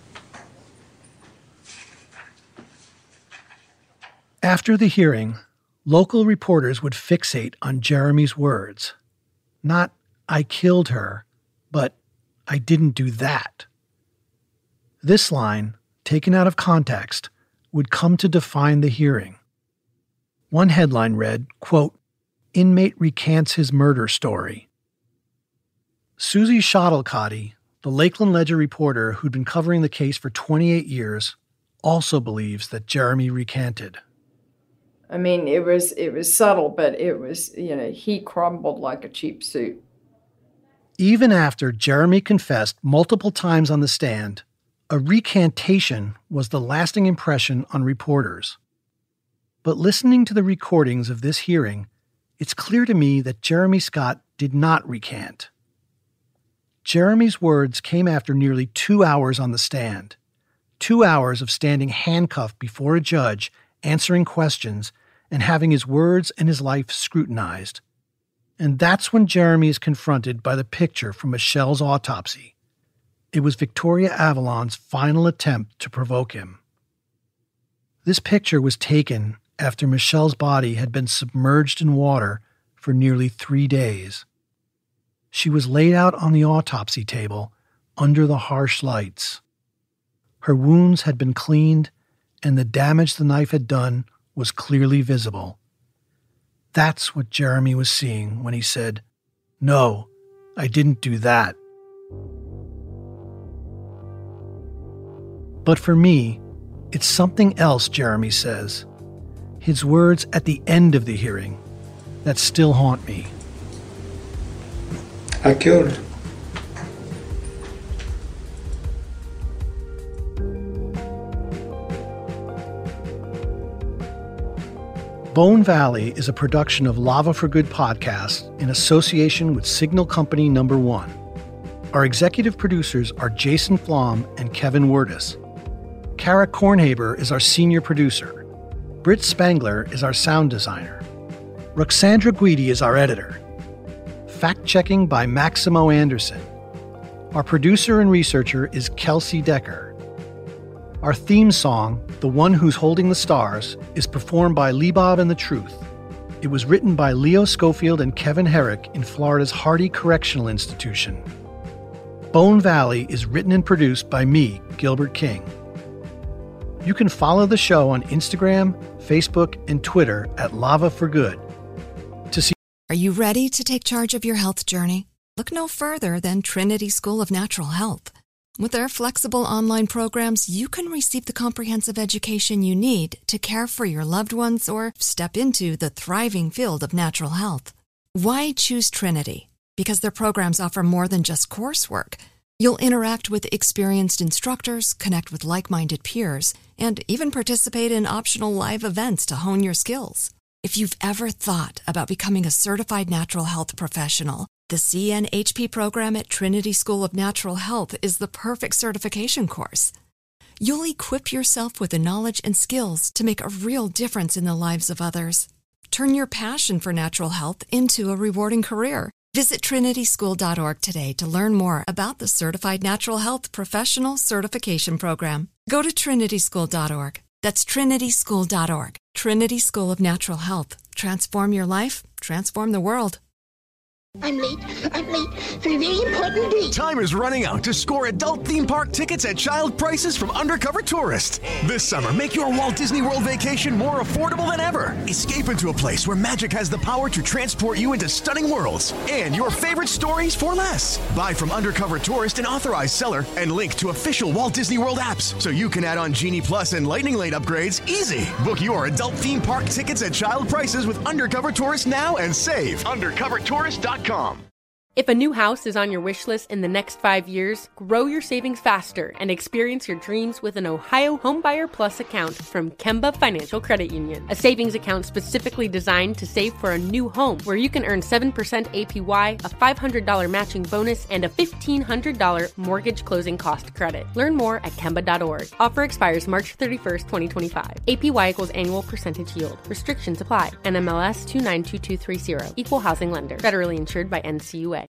After the hearing, local reporters would fixate on Jeremy's words. Not, I killed her, but I didn't do that. This line, taken out of context, would come to define the hearing. One headline read, quote, "Inmate recants his murder story." Susie Schottelkotte, the Lakeland Ledger reporter who'd been covering the case for twenty-eight years, also believes that Jeremy recanted. I mean, it was it was subtle, but it was, you know, he crumbled like a cheap suit. Even after Jeremy confessed multiple times on the stand, a recantation was the lasting impression on reporters. But listening to the recordings of this hearing, it's clear to me that Jeremy Scott did not recant. Jeremy's words came after nearly two hours on the stand, two hours of standing handcuffed before a judge answering questions, and having his words and his life scrutinized. And that's when Jeremy is confronted by the picture from Michelle's autopsy. It was Victoria Avalon's final attempt to provoke him. This picture was taken after Michelle's body had been submerged in water for nearly three days. She was laid out on the autopsy table under the harsh lights. Her wounds had been cleaned, and the damage the knife had done was clearly visible. That's what Jeremy was seeing when he said, "No, I didn't do that." But for me, it's something else Jeremy says. His words at the end of the hearing that still haunt me. I killed her. Bone Valley is a production of Lava for Good podcast in association with Signal Company Number One. Our executive producers are Jason Flom and Kevin Werdis. Kara Kornhaber is our senior producer. Britt Spangler is our sound designer. Roxandra Guidi is our editor. Fact-checking by Maximo Anderson. Our producer and researcher is Kelsey Decker. Our theme song, The One Who's Holding the Stars, is performed by Lee Bob and the Truth. It was written by Leo Schofield and Kevin Herrick in Florida's Hardy Correctional Institution. Bone Valley is written and produced by me, Gilbert King. You can follow the show on Instagram, Facebook, and Twitter at Lava for Good. To see Are you ready to take charge of your health journey? Look no further than Trinity School of Natural Health. With their flexible online programs, you can receive the comprehensive education you need to care for your loved ones or step into the thriving field of natural health. Why choose Trinity? Because their programs offer more than just coursework. You'll interact with experienced instructors, connect with like-minded peers, and even participate in optional live events to hone your skills. If you've ever thought about becoming a certified natural health professional, the C N H P program at Trinity School of Natural Health is the perfect certification course. You'll equip yourself with the knowledge and skills to make a real difference in the lives of others. Turn your passion for natural health into a rewarding career. Visit trinity school dot org today to learn more about the Certified Natural Health Professional Certification Program. Go to trinity school dot org. That's trinity school dot org. Trinity School of Natural Health. Transform your life, transform the world. I'm late. I'm late for a very important date. Time is running out to score adult theme park tickets at child prices from Undercover Tourist. This summer, make your Walt Disney World vacation more affordable than ever. Escape into a place where magic has the power to transport you into stunning worlds and your favorite stories for less. Buy from Undercover Tourist, an authorized seller, and link to official Walt Disney World apps so you can add on Genie Plus and Lightning Lane upgrades easy. Book your adult theme park tickets at child prices with Undercover Tourist now and save. undercover tourist dot com. If a new house is on your wish list in the next five years, grow your savings faster and experience your dreams with an Ohio Homebuyer Plus account from Kemba Financial Credit Union. A savings account specifically designed to save for a new home, where you can earn seven percent A P Y, a five hundred dollars matching bonus, and a fifteen hundred dollars mortgage closing cost credit. Learn more at kemba dot org. Offer expires March thirty-first, twenty twenty-five. A P Y equals annual percentage yield. Restrictions apply. N M L S two nine two two three zero. Equal housing lender. Federally insured by N C U A.